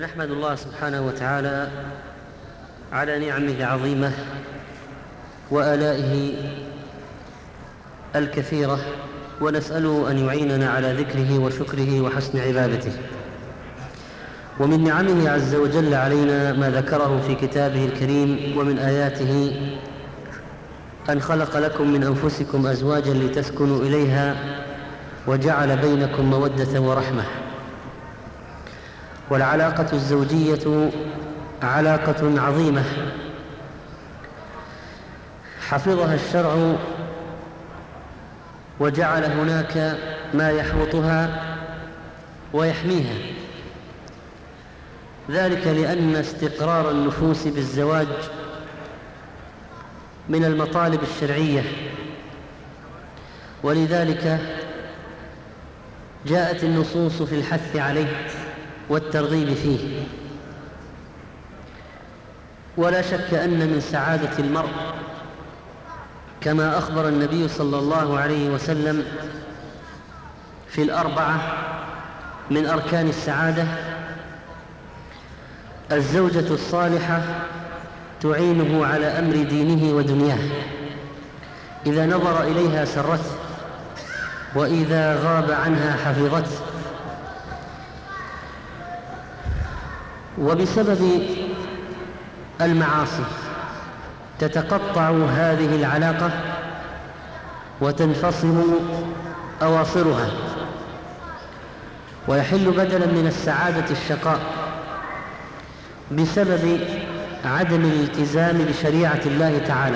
نحمد الله سبحانه وتعالى على نعمه العظيمة وآلائه الكثيرة، ونسأله أن يعيننا على ذكره وشكره وحسن عبادته. ومن نعمه عز وجل علينا ما ذكره في كتابه الكريم: ومن آياته أن خلق لكم من أنفسكم أزواجا لتسكنوا إليها وجعل بينكم مودة ورحمة. والعلاقة الزوجية علاقة عظيمة حفظها الشرع وجعل هناك ما يحوطها ويحميها، ذلك لأن استقرار النفوس بالزواج من المطالب الشرعية، ولذلك جاءت النصوص في الحث عليه والترغيب فيه. ولا شك أن من سعادة المرء، كما أخبر النبي صلى الله عليه وسلم في الأربعة من أركان السعادة: الزوجة الصالحة تعينه على أمر دينه ودنياه، إذا نظر إليها سرته، وإذا غاب عنها حفظته. وبسبب المعاصي تتقطع هذه العلاقة وتنفصل أواصرها، ويحل بدلا من السعادة الشقاء بسبب عدم الالتزام بشريعة الله تعالى،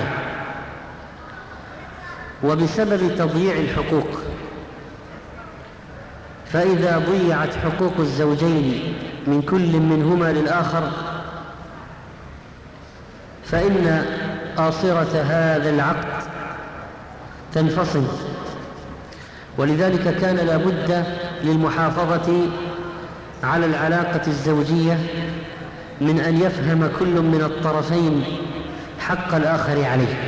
وبسبب تضييع الحقوق. فإذا ضيعت حقوق الزوجين من كل منهما للآخر فإن آصرة هذا العقد تنفصل. ولذلك كان لا بد للمحافظة على العلاقة الزوجية من أن يفهم كل من الطرفين حق الآخر عليه.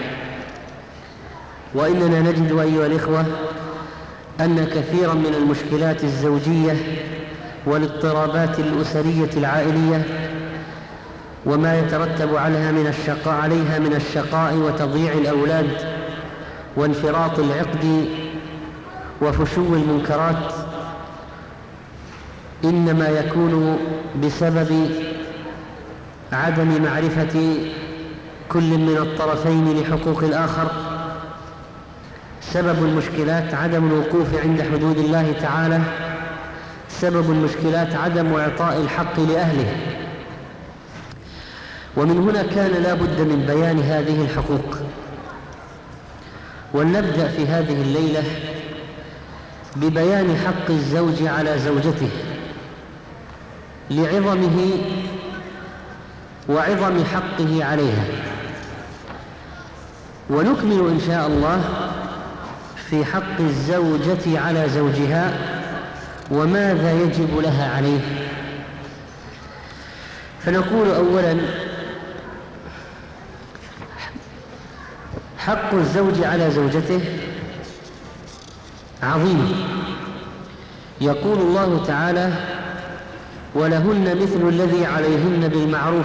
وإننا نجد أيها الإخوة أن كثيرا من المشكلات الزوجية والاضطرابات الأسرية العائلية وما يترتب عليها من الشقاء وتضييع الأولاد وانفراط العقد وفشو المنكرات إنما يكون بسبب عدم معرفة كل من الطرفين لحقوق الآخر. سبب المشكلات عدم الوقوف عند حدود الله تعالى، سبب المشكلات عدم إعطاء الحق لأهله. ومن هنا كان لا بد من بيان هذه الحقوق. ولنبدأ في هذه الليلة ببيان حق الزوج على زوجته لعظمه وعظم حقه عليها، ونكمل إن شاء الله في حق الزوجة على زوجها وماذا يجب لها عليه. فنقول أولا: حق الزوج على زوجته عظيم. يقول الله تعالى: ولهن مثل الذي عليهن بالمعروف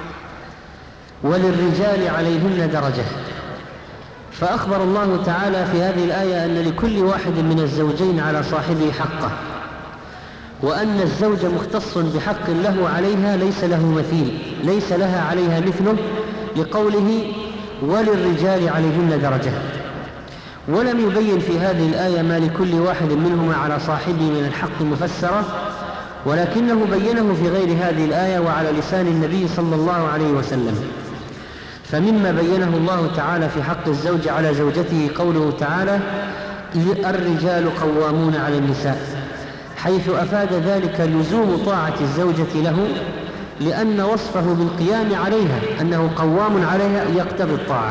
وللرجال عليهن درجة. فأخبر الله تعالى في هذه الآية أن لكل واحد من الزوجين على صاحبه حقه، وأن الزوج مختص بحق له عليها ليس له مثيل، ليس لها عليها مثله، لقوله: وللرجال عليهن درجة. ولم يبين في هذه الآية ما لكل واحد منهما على صاحبه من الحق مفسرة، ولكنه بينه في غير هذه الآية وعلى لسان النبي صلى الله عليه وسلم. فمما بينه الله تعالى في حق الزوج على زوجته قوله تعالى: الرجال قوامون على النساء، حيث أفاد ذلك لزوم طاعة الزوجة له، لأن وصفه بالقيام عليها أنه قوام عليها يقتضي الطاعة.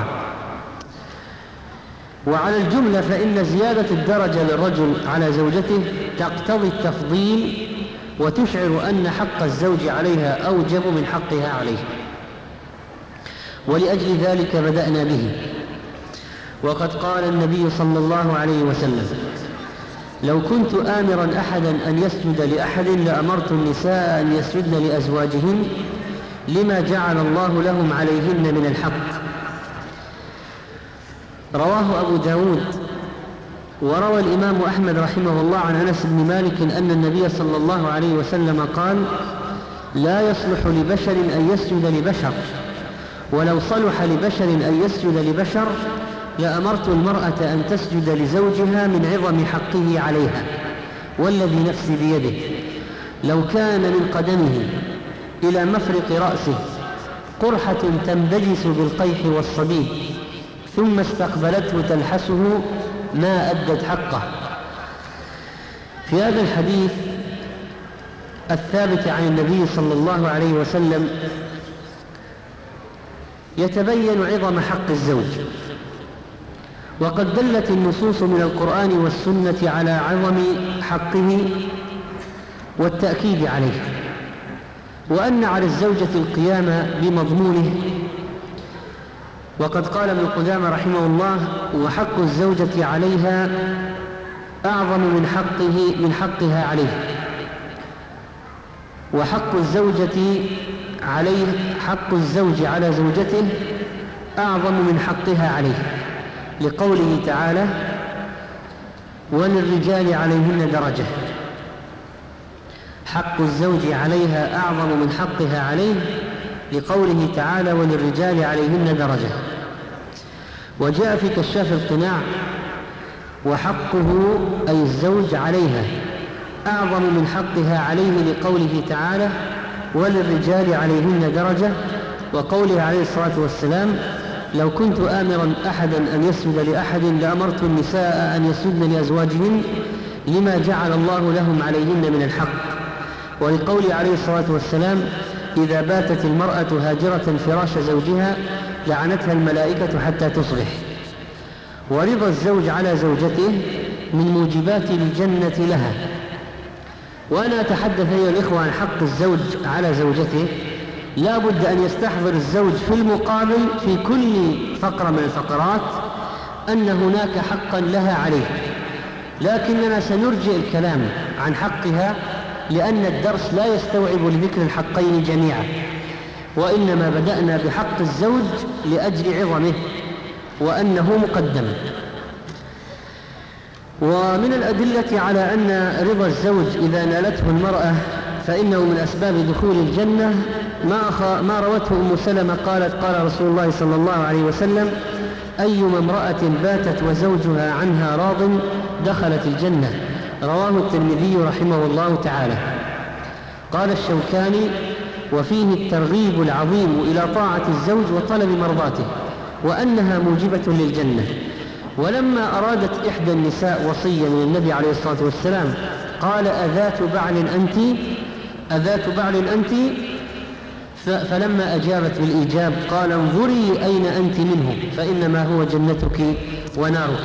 وعلى الجملة فإن زيادة الدرجة للرجل على زوجته تقتضي التفضيل وتشعر أن حق الزوج عليها أوجب من حقها عليه. ولأجل ذلك بدأنا به. وقد قال النبي صلى الله عليه وسلم: لو كنت آمرا أحدا أن يسجد لأحد لأمرت النساء أن يسجدن لأزواجهن لما جعل الله لهم عليهن من الحق. رواه أبو داود. وروى الإمام أحمد رحمه الله عن أنس بن مالك أن النبي صلى الله عليه وسلم قال: لا يصلح لبشر أن يسجد لبشر، ولو صلح لبشر أن يسجد لبشر لأمرت المرأة أن تسجد لزوجها من عظم حقه عليها، والذي نفسي بيده لو كان من قدمه إلى مفرق رأسه قرحة تنبجس بالقيح والصبيب ثم استقبلته تلحسه ما أدت حقه. في هذا الحديث الثابت عن النبي صلى الله عليه وسلم يتبين عظم حق الزوج، وقد دلت النصوص من القرآن والسنة على عظم حقه والتأكيد عليه، وأن على الزوجة القيام بمضمونه. وقد قال ابن قدامة رحمه الله: وحق الزوجة عليها أعظم من حقها عليه، وحق الزوجة عليه حق الزوج على زوجته أعظم من حقها عليه، لقوله تعالى: وللرجال عليهن درجة. حق الزوج عليها أعظم من حقها عليه، لقوله تعالى: وللرجال عليهن درجة. وجاء في كشاف القناع: وحقه أي الزوج عليها أعظم من حقها عليه، لقوله تعالى: وللرجال عليهن درجة. وقوله عليه الصلاة والسلام: لو كنت آمرا أحدا أن يسجد لأحد لأمرت النساء أن يسجدن لأزواجهن لما جعل الله لهم عليهن من الحق. ولقوله عليه الصلاة والسلام: إذا باتت المرأة هاجرة فراش زوجها لعنتها الملائكة حتى تصبح. ورضا الزوج على زوجته من موجبات الجنة لها. وأنا أتحدث أيها الإخوة عن حق الزوج على زوجته، لا بد أن يستحضر الزوج في المقابل في كل فقرة من الفقرات أن هناك حقا لها عليه، لكننا سنرجئ الكلام عن حقها لأن الدرس لا يستوعب لذكر الحقين جميعا، وإنما بدأنا بحق الزوج لأجل عظمه وأنه مقدم. ومن الأدلة على أن رضا الزوج إذا نالته المرأة فإنه من أسباب دخول الجنة ما روته أم سلمة قالت: قال رسول الله صلى الله عليه وسلم: أيما امرأة باتت وزوجها عنها راض دخلت الجنة. رواه الترمذي رحمه الله تعالى. قال الشوكاني: وفيه الترغيب العظيم إلى طاعة الزوج وطلب مرضاته، وأنها موجبة للجنة. ولما أرادت إحدى النساء وصية من النبي عليه الصلاة والسلام قال: أذات بعل أنت؟ فلما أجابت بالإيجاب قال: انظري أين أنت منه، فإنما هو جنتك ونارك.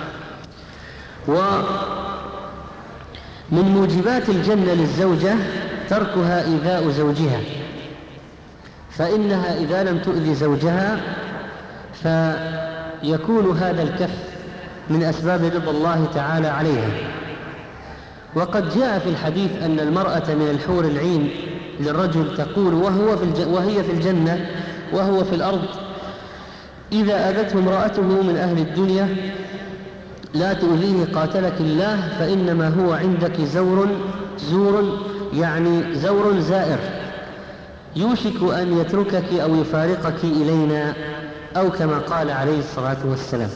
ومن موجبات الجنة للزوجة تركها إيذاء زوجها، فإنها إذا لم تؤذي زوجها فيكون هذا الكف من أسباب رضا الله تعالى عليها. وقد جاء في الحديث أن المرأة من الحور العين للرجل تقول وهي في الجنة وهو في الأرض: إذا أذته امرأته من أهل الدنيا لا تؤذيه قاتلك الله، فإنما هو عندك زور يعني زور زائر يوشك أن يتركك أو يفارقك إلينا، أو كما قال عليه الصلاة والسلام.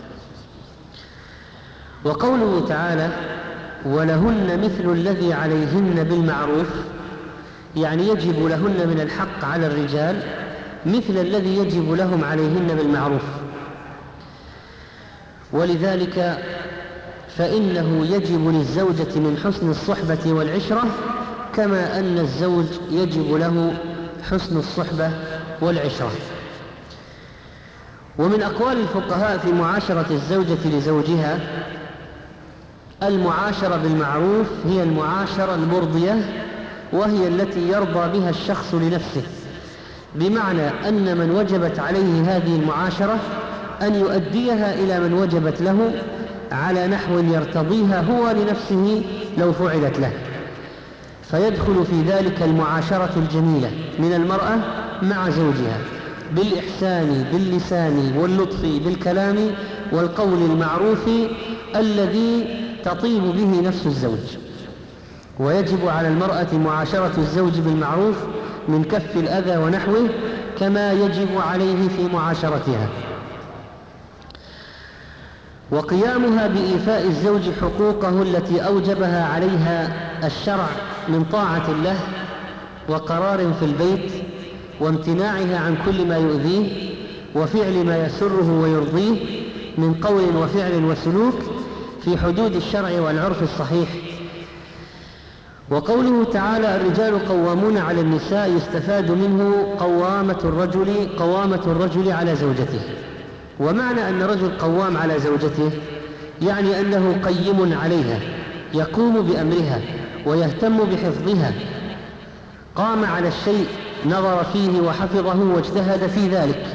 وقوله تعالى: ولهن مثل الذي عليهن بالمعروف، يعني يجب لهن من الحق على الرجال مثل الذي يجب لهم عليهن بالمعروف. ولذلك فإنه يجب للزوجة من حسن الصحبة والعشرة كما أن الزوج يجب له حسن الصحبة والعشرة. ومن أقوال الفقهاء في معاشرة الزوجة لزوجها: المعاشرة بالمعروف هي المعاشرة المرضية، وهي التي يرضى بها الشخص لنفسه، بمعنى أن من وجبت عليه هذه المعاشرة أن يؤديها إلى من وجبت له على نحو يرتضيها هو لنفسه لو فعلت له، فيدخل في ذلك المعاشرة الجميلة من المرأة مع زوجها بالإحسان باللسان واللطف بالكلام والقول المعروف الذي تطيب به نفس الزوج. ويجب على المرأة معاشرة الزوج بالمعروف من كف الأذى ونحوه كما يجب عليه في معاشرتها، وقيامها بإيفاء الزوج حقوقه التي أوجبها عليها الشرع من طاعة الله وقرار في البيت وامتناعها عن كل ما يؤذيه وفعل ما يسره ويرضيه من قول وفعل وسلوك في حدود الشرع والعرف الصحيح. وقوله تعالى الرجال قوامون على النساء يستفاد منه قوامة الرجل على زوجته. ومعنى أن الرجل قوام على زوجته يعني أنه قيم عليها، يقوم بأمرها ويهتم بحفظها، قام على الشيء نظر فيه وحفظه واجتهد في ذلك.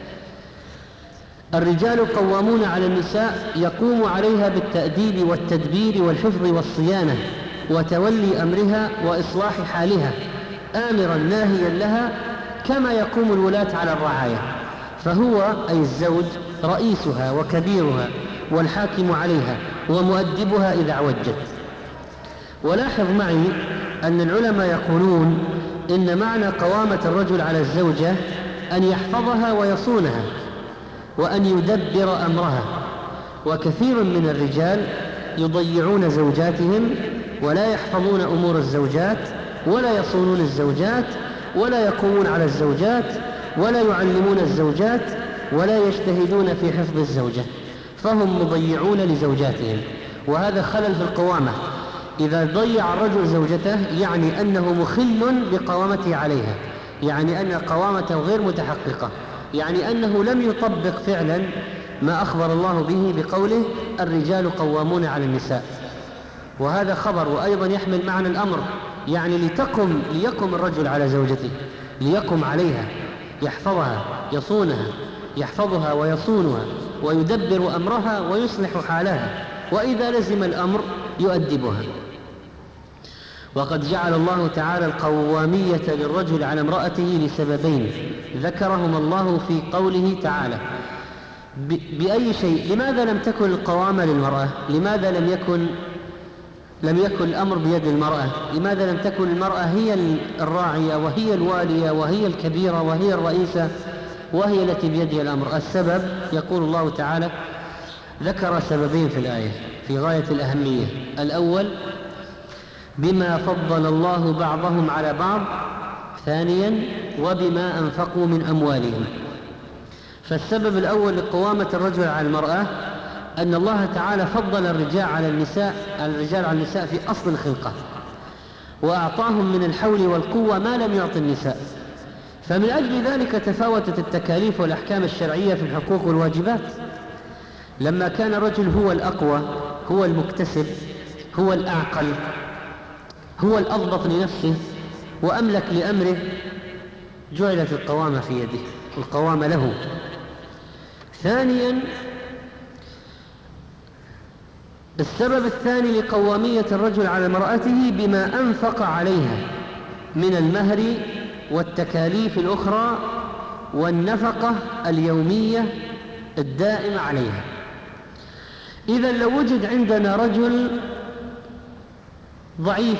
الرجال قوامون على النساء يقوم عليها بالتأديب والتدبير والحفظ والصيانة وتولي أمرها وإصلاح حالها، آمرا ناهيا لها كما يقوم الولاة على الرعاية، فهو أي الزوج رئيسها وكبيرها والحاكم عليها ومؤدبها إذا عوجت. ولاحظ معي أن العلماء يقولون إن معنى قوامة الرجل على الزوجة أن يحفظها ويصونها وأن يدبر أمرها. وكثير من الرجال يضيعون زوجاتهم ولا يحفظون أمور الزوجات ولا يصونون الزوجات ولا يقومون على الزوجات ولا يعلمون الزوجات ولا يجتهدون في حفظ الزوجة، فهم مضيعون لزوجاتهم، وهذا خلل في القوامة. إذا ضيع الرجل زوجته يعني أنه مخل بقوامته عليها، يعني أن قوامته غير متحققة، يعني أنه لم يطبق فعلا ما أخبر الله به بقوله الرجال قوامون على النساء. وهذا خبر وأيضا يحمل معنى الأمر، يعني ليقم الرجل على زوجته، ليقم عليها، يحفظها يصونها، يحفظها ويصونها ويدبر أمرها ويصلح حالها، وإذا لزم الأمر يؤدبها. وقد جعل الله تعالى القوامية للرجل على امرأته لسببين ذكرهما الله في قوله تعالى. بأي شيء؟ لماذا لم تكن القوامة للمرأة؟ لماذا لم يكن الأمر بيد المرأة؟ لماذا لم تكن المرأة هي الراعية وهي الوالية وهي الكبيرة وهي الرئيسة وهي التي بيدها الأمر؟ السبب يقول الله تعالى ذكر سببين في الآية في غاية الأهمية. الأول بما فضل الله بعضهم على بعض، ثانيا وبما أنفقوا من أموالهم. فالسبب الأول لقوامة الرجل على المرأة أن الله تعالى فضل الرجال على النساء في أصل الخلقة، وأعطاهم من الحول والقوة ما لم يعط النساء، فمن أجل ذلك تفاوتت التكاليف والأحكام الشرعية في الحقوق والواجبات. لما كان الرجل هو الأقوى، هو المكتسب، هو الأعقل، هو الأضبط لنفسه وأملك لأمره، جعلت القوامة في يده، القوامة له. ثانيا السبب الثاني لقوامية الرجل على امرأته بما أنفق عليها من المهر والتكاليف الأخرى والنفقة اليومية الدائمة عليها. إذا لو وجد عندنا رجل ضعيف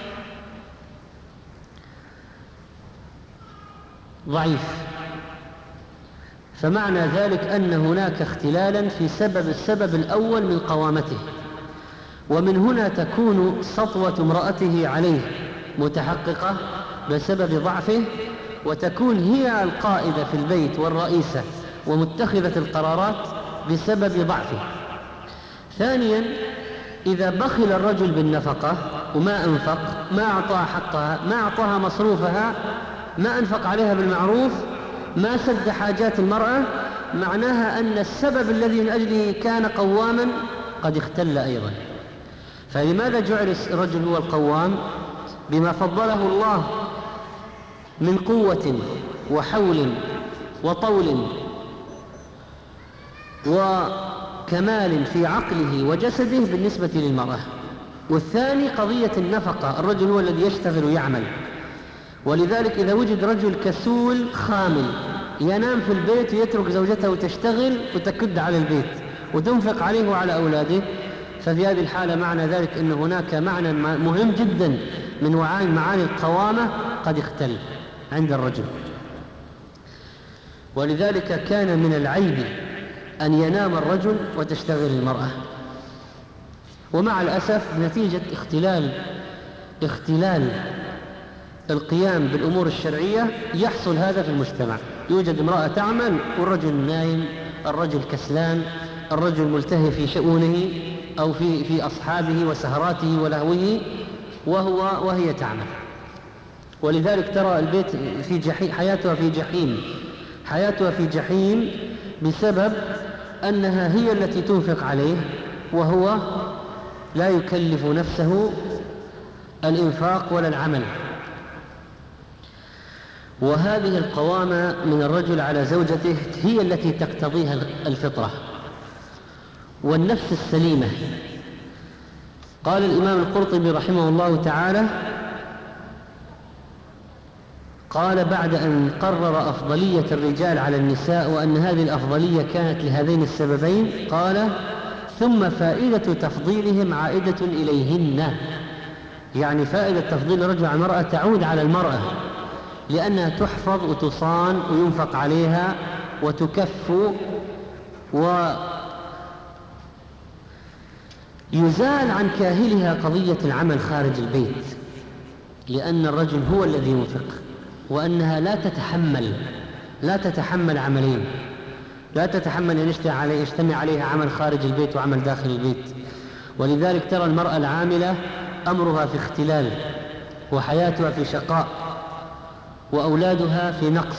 فمعنى ذلك أن هناك اختلالا في السبب الأول من قوامته، ومن هنا تكون سطوة امرأته عليه متحققة بسبب ضعفه، وتكون هي القائدة في البيت والرئيسة ومتخذة القرارات بسبب ضعفه. ثانيا إذا بخل الرجل بالنفقة وما أنفق، ما أعطاها حقها، ما أعطاها مصروفها، ما أنفق عليها بالمعروف، ما سد حاجات المرأة، معناها أن السبب الذي من أجله كان قواما قد اختل أيضا. فلماذا جعل الرجل هو القوام؟ بما فضله الله من قوة وحول وطول كمال في عقله وجسده بالنسبة للمرأة. والثاني قضية النفقة، الرجل هو الذي يشتغل ويعمل، ولذلك إذا وجد رجل كسول خامل ينام في البيت ويترك زوجته تشتغل وتكد على البيت وتنفق عليه وعلى أولاده، ففي هذه الحالة معنى ذلك أن هناك معنى مهم جدا من معاني القوامة قد اختل عند الرجل. ولذلك كان من العيب أن ينام الرجل وتشتغل المرأة. ومع الأسف نتيجة اختلال القيام بالأمور الشرعية يحصل هذا في المجتمع. يوجد امرأة تعمل والرجل نايم، الرجل كسلان، الرجل ملتهي في شؤونه أو في أصحابه وسهراته ولهوه وهي تعمل. ولذلك ترى البيت في جحيم، حياتها في جحيم بسبب أنها هي التي تنفق عليه وهو لا يكلف نفسه الإنفاق ولا العمل. وهذه القوامة من الرجل على زوجته هي التي تقتضيها الفطرة والنفس السليمة. قال الإمام القرطبي رحمه الله تعالى، قال بعد أن قرر أفضلية الرجال على النساء وأن هذه الأفضلية كانت لهذين السببين، قال ثم فائدة تفضيلهم عائدة إليهن، يعني فائدة تفضيل الرجل على المرأة تعود على المرأة، لأنها تحفظ وتصان وينفق عليها وتكف ويزال عن كاهلها قضية العمل خارج البيت، لأن الرجل هو الذي ينفق، وأنها لا تتحمل عملين، لا تتحمل أن يجتمع عليها عمل خارج البيت وعمل داخل البيت. ولذلك ترى المرأة العاملة أمرها في اختلال، وحياتها في شقاء، وأولادها في نقص،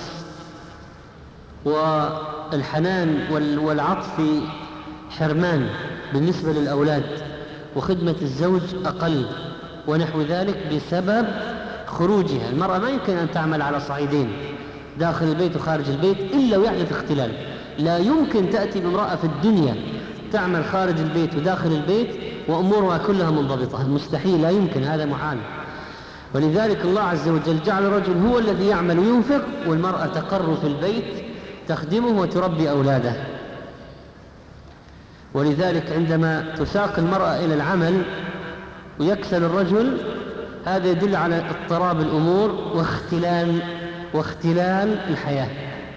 والحنان والعطف في حرمان بالنسبة للأولاد، وخدمة الزوج أقل ونحو ذلك بسبب خروجها. المرأة ما يمكن أن تعمل على صعيدين داخل البيت وخارج البيت إلا ويحدث اختلال. لا يمكن تأتي بامرأة في الدنيا تعمل خارج البيت وداخل البيت وأمورها كلها منضبطة، مستحيل، لا يمكن، هذا محال. ولذلك الله عز وجل جعل الرجل هو الذي يعمل وينفق، والمرأة تقر في البيت تخدمه وتربي أولاده. ولذلك عندما تساق المرأة إلى العمل ويكسل الرجل، هذا يدل على اضطراب الأمور واختلال الحياة.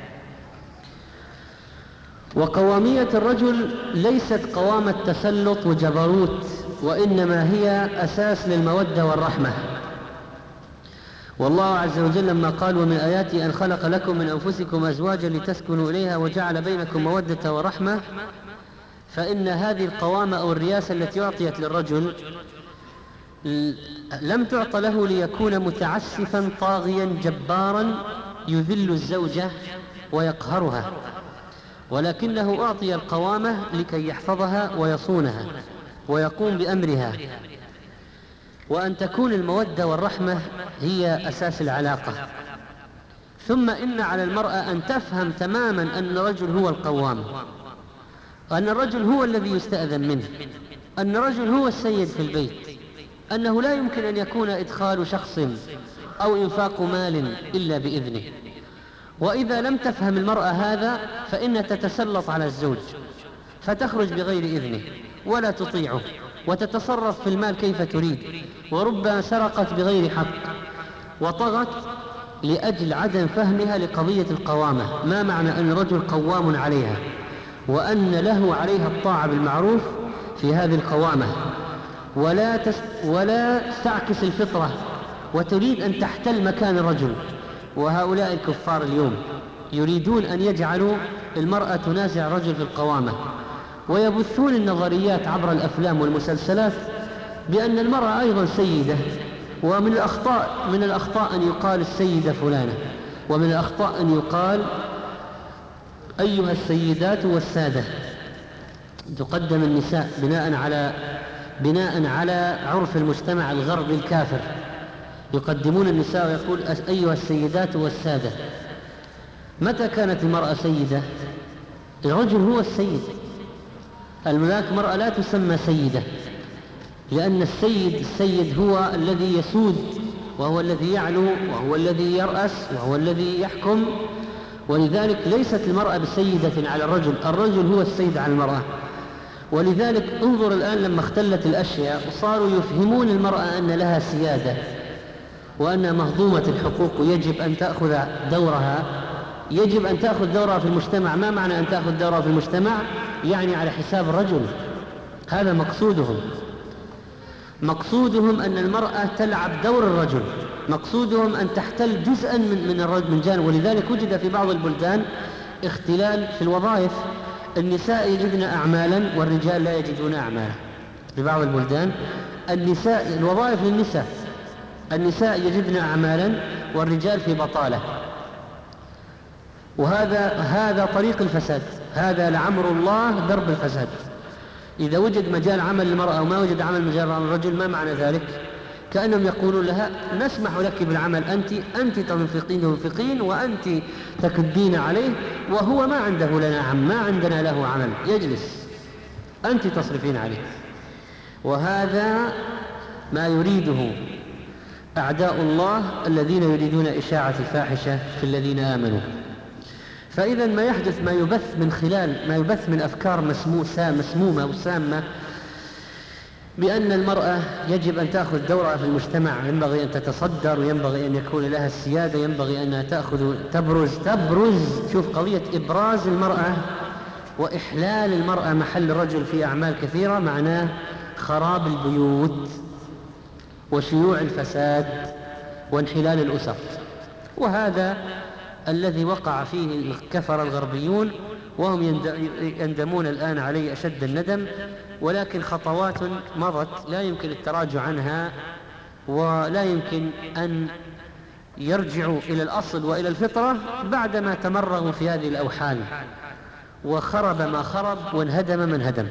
وقوامية الرجل ليست قوامة تسلط وجبروت، وإنما هي أساس للمودة والرحمة. والله عز وجل لما قال ومن آياته أن خلق لكم من أنفسكم أزواجا لتسكنوا إليها وجعل بينكم مودة ورحمة، فإن هذه القوامة أو الرياسة التي أعطيت للرجل لم تعط له ليكون متعسفا طاغيا جبارا يذل الزوجة ويقهرها، ولكنه أعطي القوامة لكي يحفظها ويصونها ويقوم بأمرها، وأن تكون المودة والرحمة هي أساس العلاقة. ثم إن على المرأة أن تفهم تماما أن الرجل هو القوام، أن الرجل هو الذي يستأذن منه، أن الرجل هو السيد في البيت، أنه لا يمكن أن يكون إدخال شخص أو إنفاق مال إلا بإذنه. وإذا لم تفهم المرأة هذا فإنها تتسلط على الزوج فتخرج بغير إذنه ولا تطيعه وتتصرف في المال كيف تريد، وربما سرقت بغير حق وطغت لأجل عدم فهمها لقضية القوامة. ما معنى أن الرجل قوام عليها وأن له عليها الطاعة بالمعروف في هذه القوامة، ولا تعكس الفطرة وتريد أن تحتل مكان الرجل. وهؤلاء الكفار اليوم يريدون أن يجعلوا المرأة تنازع الرجل في القوامة، ويبثون النظريات عبر الأفلام والمسلسلات بأن المرأة أيضا سيدة. ومن الأخطاء أن يقال السيدة فلانة، ومن الأخطاء أن يقال أيها السيدات والسادة. تقدم النساء بناء على عرف المجتمع الغربي الكافر، يقدمون النساء ويقول أيها السيدات والسادة. متى كانت المرأة سيدة؟ الرجل هو السيد، هناك مرأة لا تسمى سيدة، لأن السيد هو الذي يسود، وهو الذي يعلو، وهو الذي يرأس، وهو الذي يحكم، ولذلك ليست المرأة بسيدة على الرجل هو السيد على المرأة. ولذلك انظر الآن لما اختلت الأشياء وصاروا يفهمون المرأة أن لها سيادة وأنها مهضومة الحقوق ويجب أن تأخذ دورها، يجب أن تأخذ دورها في المجتمع. ما معنى أن تأخذ دورها في المجتمع؟ يعني على حساب الرجل. هذا مقصودهم أن المرأة تلعب دور الرجل، مقصودهم أن تحتل جزءا من جانب. ولذلك وجد في بعض البلدان اختلال في الوظائف، النساء يجدن أعمالا والرجال لا يجدون أعمالا. في بعض البلدان الوظائف للنساء، النساء يجدن أعمالا والرجال في بطالة، وهذا طريق الفساد، هذا لعمر الله درب الفساد. إذا وجد مجال عمل للمرأة وما وجد مجال عمل الرجل، ما معنى ذلك؟ كأنهم يقولون لها نسمح لك بالعمل، أنت تنفقين وأنت تكدين عليه، وهو ما عنده لنا ما عندنا له عمل، يجلس أنت تصرفين عليه. وهذا ما يريده أعداء الله الذين يريدون إشاعة الفاحشة في الذين آمنوا. فإذا ما يحدث، ما يبث من أفكار مسمومة وسامة بأن المرأة يجب أن تأخذ دورها في المجتمع، ينبغي أن تتصدر، وينبغي أن يكون لها السيادة، ينبغي أنها تبرز. شوف قضية إبراز المرأة وإحلال المرأة محل الرجل في أعمال كثيرة معناه خراب البيوت وشيوع الفساد وانحلال الأسر. وهذا الذي وقع فيه الكفر الغربيون، وهم يندمون الآن عليه أشد الندم. ولكن خطوات مضت لا يمكن التراجع عنها، ولا يمكن أن يرجعوا إلى الأصل وإلى الفطرة بعدما تمرغوا في هذه الأوحال، وخرب ما خرب وانهدم من هدم.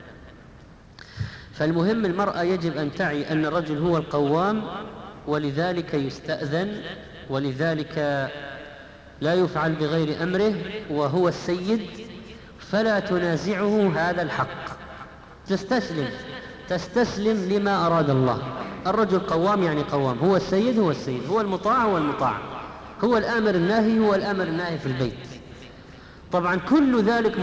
فالمهم المرأة يجب أن تعي أن الرجل هو القوام، ولذلك يستأذن، ولذلك لا يفعل بغير أمره، وهو السيد، فلا تنازعه هذا الحق، تستسلم لما أراد الله. الرجل قوام يعني قوام، هو السيد، هو المطاع، هو الآمر الناهي في البيت. طبعا كل ذلك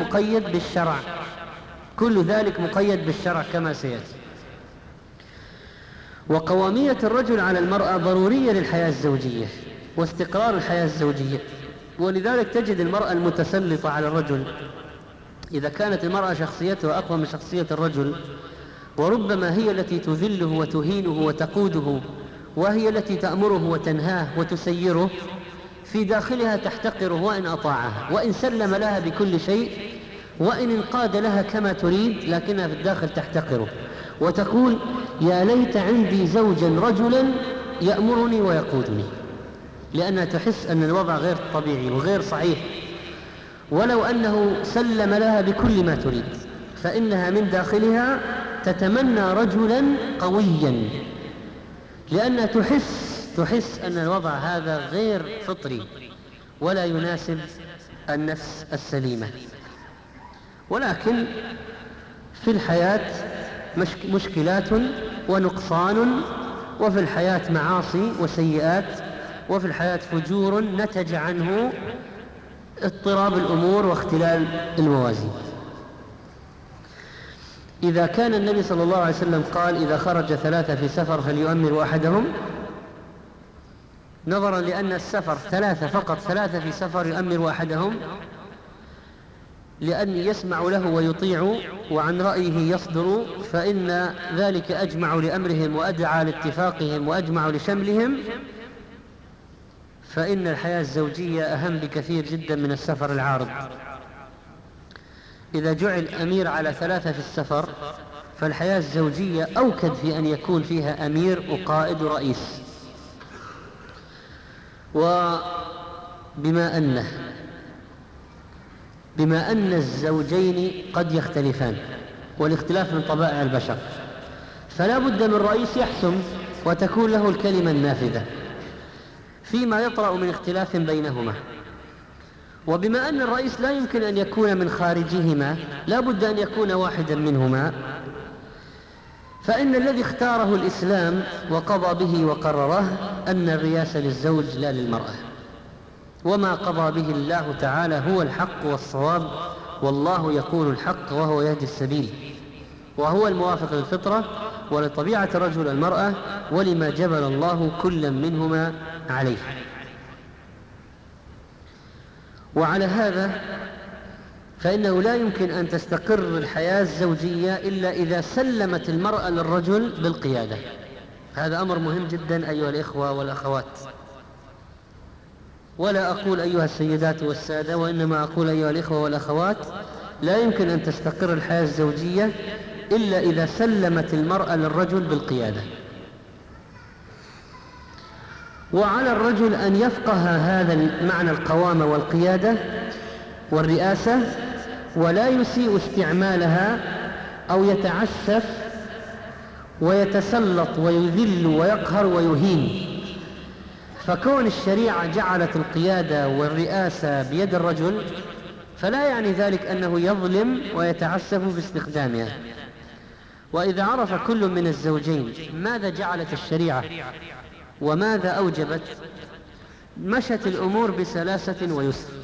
مقيد بالشرع كما سيأتي. وقوامية الرجل على المرأة ضرورية للحياة الزوجية واستقرار الحياة الزوجية. ولذلك تجد المرأة المتسلطة على الرجل إذا كانت المرأة شخصيتها أقوى من شخصية الرجل، وربما هي التي تذله وتهينه وتقوده، وهي التي تأمره وتنهاه وتسيره، في داخلها تحتقره وإن أطاعها، وإن سلم لها بكل شيء، وإن انقاد لها كما تريد، لكنها في الداخل تحتقره وتقول يا ليت عندي زوجا رجلا يأمرني ويقودني، لأنها تحس أن الوضع غير طبيعي وغير صحيح. ولو أنه سلم لها بكل ما تريد، فإنها من داخلها تتمنى رجلا قويا، لأنها تحس أن الوضع هذا غير فطري ولا يناسب النفس السليمة. ولكن في الحياة مشكلات ونقصان، وفي الحياة معاصي وسيئات، وفي الحياة فجور نتج عنه اضطراب الأمور واختلال الموازين. إذا كان النبي صلى الله عليه وسلم قال إذا خرج 3 في سفر فليؤمر أحدهم، نظرا لأن السفر 3 فقط، 3 في سفر يؤمر أحدهم، لأن يسمع له ويطيع وعن رأيه يصدر، فإن ذلك أجمع لأمرهم وأدعى لاتفاقهم وأجمع لشملهم. فإن الحياة الزوجية أهم بكثير جدا من السفر العارض. إذا جعل أمير على 3 في السفر، فالحياة الزوجية أوكد في أن يكون فيها أمير وقائد ورئيس. وبما أن الزوجين قد يختلفان، والاختلاف من طبائع البشر، فلا بد من رئيس يحسم وتكون له الكلمة النافذة فيما يطرأ من اختلاف بينهما. وبما أن الرئيس لا يمكن أن يكون من خارجهما، لا بد أن يكون واحدا منهما، فإن الذي اختاره الإسلام وقضى به وقرره أن الرئاسة للزوج لا للمرأة، وما قضى به الله تعالى هو الحق والصواب، والله يقول الحق وهو يهدي السبيل، وهو الموافق للفطرة ولطبيعة الرجل المرأة ولما جبل الله كلا منهما عليه. وعلى هذا فإنه لا يمكن أن تستقر الحياة الزوجية إلا إذا سلمت المرأة للرجل بالقيادة. هذا أمر مهم جدا أيها الإخوة والأخوات، ولا أقول أيها السيدات والسادة، وإنما أقول أيها الإخوة والأخوات، لا يمكن أن تستقر الحياة الزوجية إلا إذا سلمت المرأة للرجل بالقيادة. وعلى الرجل أن يفقه هذا معنى القوامة والقيادة والرئاسة، ولا يسيء استعمالها أو يتعسف ويتسلط ويذل ويقهر ويهين. فكون الشريعة جعلت القيادة والرئاسة بيد الرجل فلا يعني ذلك أنه يظلم ويتعسف باستخدامها. وإذا عرف كل من الزوجين ماذا جعلت الشريعة وماذا أوجبت، مشت الأمور بسلاسة ويسر.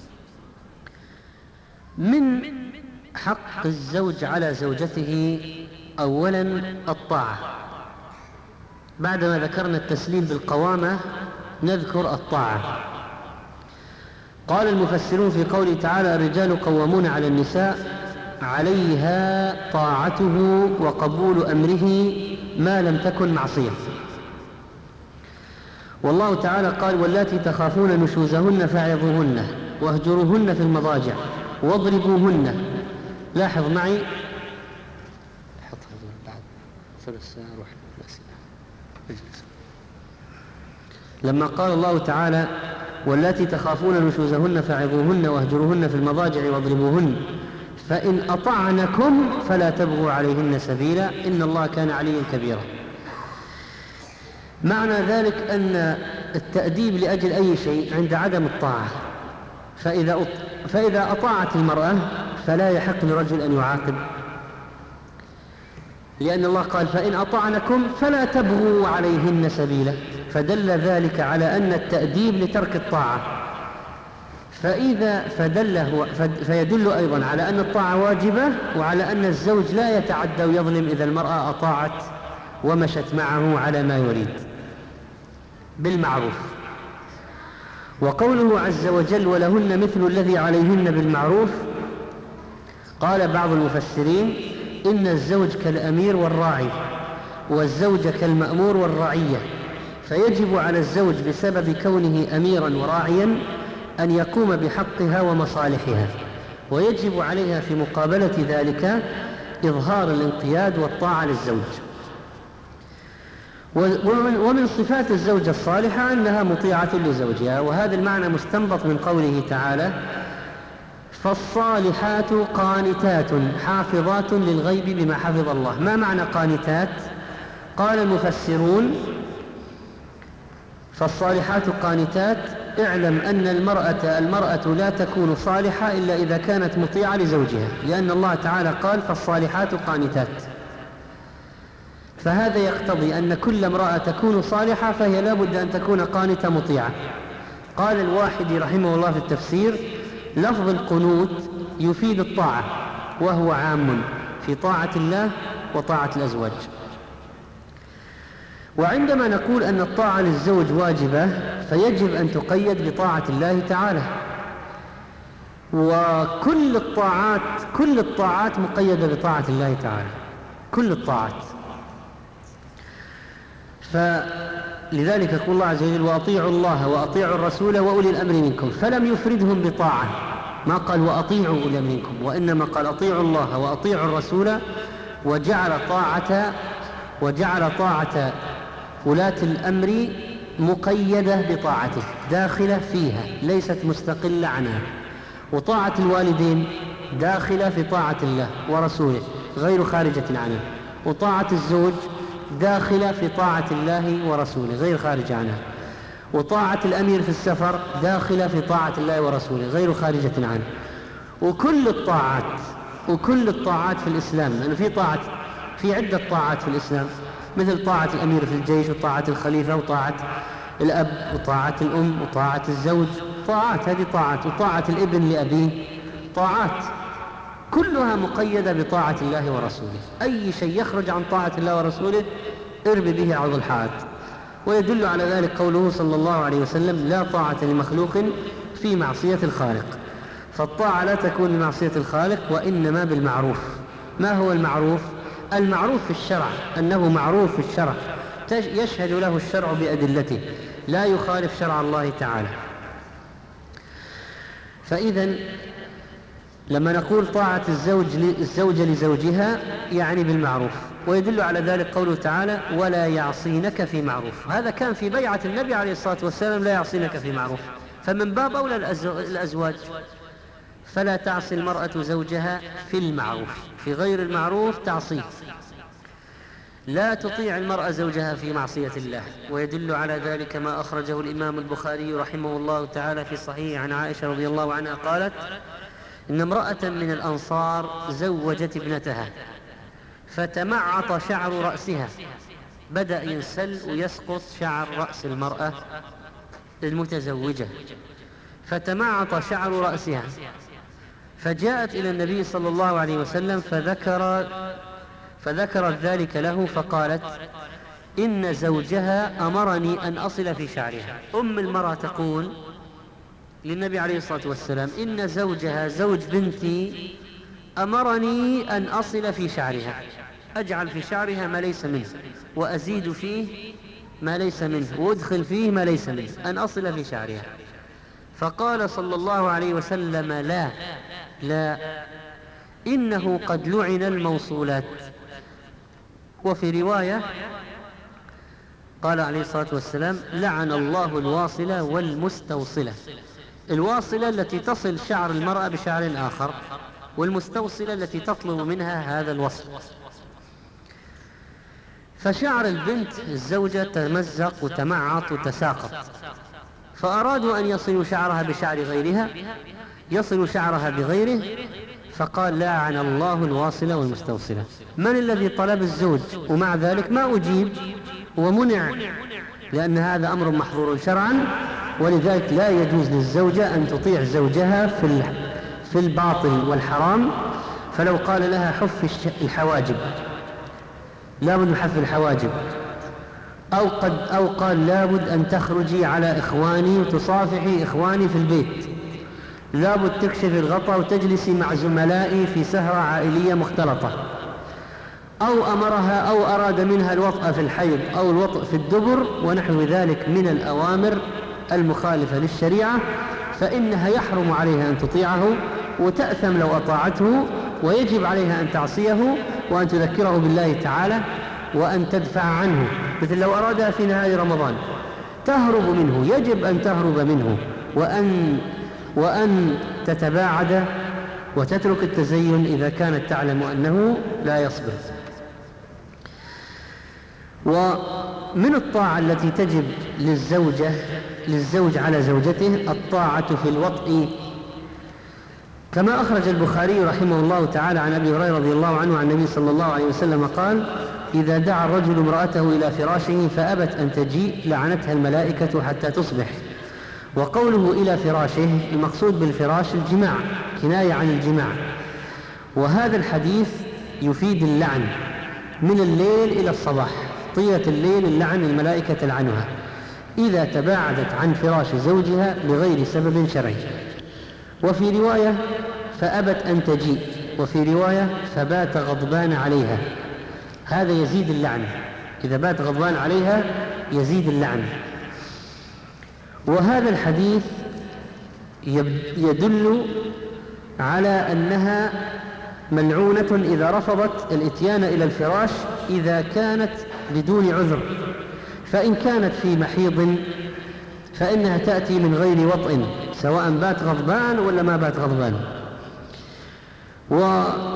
من حق الزوج على زوجته أولا الطاعة. بعدما ذكرنا التسليم بالقوامة نذكر الطاعة. قال المفسرون في قوله تعالى: الرجال قوامون على النساء عليها طاعته وقبول أمره ما لم تكن معصية. والله تعالى قال: واللاتي تخافون نشوزهن فاعظوهن واهجروهن في المضاجع واضربوهن. لاحظ معي، حط هذا بعد ثلث ساعة روح اجلس. لما قال الله تعالى: واللاتي تخافون نشوزهن فاعظوهن واهجروهن في المضاجع واضربوهن فإن أطعنكم فلا تبغوا عليهن سبيلا إن الله كان عليا كبيرا. معنى ذلك أن التأديب لأجل أي شيء عند عدم الطاعة، فإذا أطاعت المرأة فلا يحق لرجل أن يعاقب، لأن الله قال: فإن أطعنكم فلا تبغوا عليهن سبيلا، فدل ذلك على أن التأديب لترك الطاعة. فيدل أيضا على أن الطاعة واجبة، وعلى أن الزوج لا يتعدى ويظلم إذا المرأة أطاعت ومشت معه على ما يريد بالمعروف. وقوله عز وجل: ولهن مثل الذي عليهن بالمعروف، قال بعض المفسرين: إن الزوج كالأمير والراعي، والزوجة كالمأمور والرعية، فيجب على الزوج بسبب كونه أميرا وراعيا أن يقوم بحقها ومصالحها، ويجب عليها في مقابلة ذلك إظهار الانقياد والطاعة للزوج. ومن صفات الزوجة الصالحة أنها مطيعة لزوجها، وهذا المعنى مستنبط من قوله تعالى: فالصالحات قانتات حافظات للغيب بما حفظ الله. ما معنى قانتات؟ قال المفسرون: فالصالحات قانتات، اعلم أن المرأة لا تكون صالحة إلا إذا كانت مطيعة لزوجها، لأن الله تعالى قال: فالصالحات قانتات. فهذا يقتضي أن كل امرأة تكون صالحة فهي لا بد أن تكون قانتة مطيعة. قال الواحدي رحمه الله في التفسير: لفظ القنوت يفيد الطاعة، وهو عام في طاعة الله وطاعة الأزواج. وعندما نقول أن الطاعة للزوج واجبة فيجب أن تقيد بطاعة الله تعالى، وكل الطاعات مقيدة بطاعة الله تعالى، كل الطاعات. فلذلك يقول الله عز وجل: وأطيعوا الله وأطيعوا الرسول وأولي الأمر منكم، فلم يفردهم بطاعة، ما قال وأطيعوا أولي الأمر منكم، وإنما قال أطيعوا الله وأطيعوا الرسول، وجعل طاعة ولاة الأمر مقيدة بطاعته، داخلة فيها ليست مستقلة عنها. وطاعة الوالدين داخلة في طاعة الله ورسوله غير خارجة عنها، وطاعة الزوج داخلة في طاعة الله ورسوله غير خارجة عنها. وطاعة الأمير في السفر داخلة في طاعة الله ورسوله غير خارجة عنه. وكل الطاعات في الإسلام، لأنه في عدة طاعات في الإسلام، مثل طاعة الأمير في الجيش، وطاعة الخليفة، وطاعة الأب، وطاعة الأم، وطاعة الزوج، هذه طاعات، وطاعة الابن لأبيه، طاعات كلها مقيدة بطاعة الله ورسوله. أي شيء يخرج عن طاعة الله ورسوله ارمي به عرض الحائط. ويدل على ذلك قوله صلى الله عليه وسلم: لا طاعة لمخلوق في معصية الخالق. فالطاعة لا تكون لمعصية الخالق، وإنما بالمعروف. ما هو المعروف؟ المعروف في الشرع أنه معروف في الشرع يشهد له الشرع بأدلته، لا يخالف شرع الله تعالى. فإذا لما نقول طاعة الزوجة لزوجها يعني بالمعروف. ويدل على ذلك قوله تعالى: ولا يعصينك في معروف. هذا كان في بيعة النبي عليه الصلاة والسلام: لا يعصينك في معروف. فمن باب أولى الأزواج. فلا تعصي المرأة زوجها في المعروف، في غير المعروف تعصيه. لا تطيع المرأة زوجها في معصية الله. ويدل على ذلك ما أخرجه الإمام البخاري رحمه الله تعالى في صحيح عن عائشة رضي الله عنها قالت: إن امرأة من الأنصار زوجت ابنتها فتمعط شعر رأسها، بدأ ينسل ويسقط شعر رأس المرأة المتزوجة، فتمعط شعر رأسها، فجاءت إلى النبي صلى الله عليه وسلم فذكرت ذلك له، فقالت: إن زوجها أمرني أن أصل في شعرها. أم المرأة تقول للنبي عليه الصلاة والسلام: إن زوجها زوج بنتي أمرني أن أصل في شعرها، أجعل في شعرها ما ليس منه، وأزيد فيه ما ليس منه، وأدخل فيه ما ليس منه، أن أصل في شعرها. فقال صلى الله عليه وسلم: لا، إنه قد لعن الموصولات. وفي رواية قال عليه الصلاة والسلام: لعن الله الواصلة والمستوصلة. الواصلة التي تصل شعر المرأة بشعر آخر، والمستوصلة التي تطلب منها هذا الوصل. فشعر البنت الزوجة تمزق وتمعط وتساقط، فأرادوا أن يصلوا شعرها بشعر غيرها، يصل شعرها بغيره، فقال: لعن الله الواصلة والمستوصلة. من الذي طلب؟ الزوج، ومع ذلك ما أجيب ومنع، لأن هذا أمر محظور شرعا. ولذلك لا يجوز للزوجة أن تطيع زوجها في الباطل والحرام. فلو قال لها: حف الحواجب، لابد من حف الحواجب، أو قال: لابد أن تخرجي على إخواني وتصافحي إخواني في البيت، لابد تكشف الغطاء وتجلسي مع زملائي في سهرة عائلية مختلطة، أو أمرها أو أراد منها الوطأ في الحيض أو الوطأ في الدبر ونحو ذلك من الأوامر المخالفة للشريعة، فإنها يحرم عليها أن تطيعه، وتأثم لو أطاعته، ويجب عليها أن تعصيه وأن تذكره بالله تعالى وأن تدفع عنه. مثل لو أرادها في نهاية رمضان تهرب منه، يجب أن تهرب منه وأن تتباعد وتترك التزين إذا كانت تعلم أنه لا يصبر. ومن الطاعة التي تجب للزوج على زوجته الطاعة في الوطء، كما أخرج البخاري رحمه الله تعالى عن أبي هريرة رضي الله عنه عن النبي صلى الله عليه وسلم قال: إذا دعا الرجل امرأته إلى فراشه فأبت أن تجيء لعنتها الملائكة حتى تصبح. وقوله إلى فراشه المقصود بالفراش الجماع، كناية عن الجماع. وهذا الحديث يفيد اللعن من الليل إلى الصباح، طيلة الليل اللعن، الملائكة تلعنها إذا تباعدت عن فراش زوجها لغير سبب شرعي. وفي رواية فأبت أن تجيء، وفي رواية فبات غضبان عليها، هذا يزيد اللعن، إذا بات غضبان عليها يزيد اللعن. وهذا الحديث يدل على أنها ملعونة إذا رفضت الإتيان إلى الفراش إذا كانت بدون عذر، فإن كانت في محيض فإنها تأتي من غير وطء، سواء بات غضبان ولا ما بات غضبان.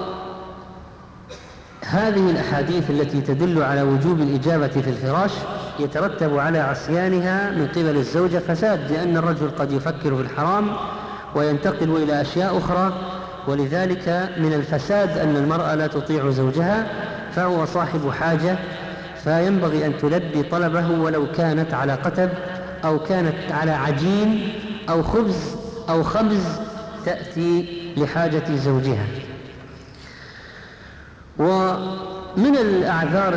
وهذه الأحاديث التي تدل على وجوب الإجابة في الفراش يترتب على عصيانها من قبل الزوجة فساد، لأن الرجل قد يفكر في الحرام وينتقل إلى أشياء أخرى، ولذلك من الفساد أن المرأة لا تطيع زوجها، فهو صاحب حاجة، فينبغي أن تلبي طلبه ولو كانت على قتب أو كانت على عجين أو خبز أو خبز تأتي لحاجة زوجها. ومن الأعذار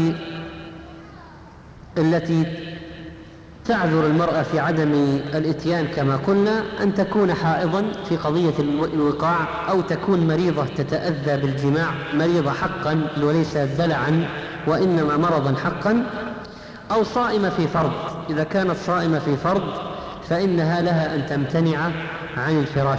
التي تعذر المرأة في عدم الإتيان كما قلنا أن تكون حائضا في قضية الوقاع، أو تكون مريضة تتأذى بالجماع، مريضة حقا وليس دلعا وإنما مرضا حقا، أو صائمة في فرض. إذا كانت صائمة في فرض فإنها لها أن تمتنع عن الفراش.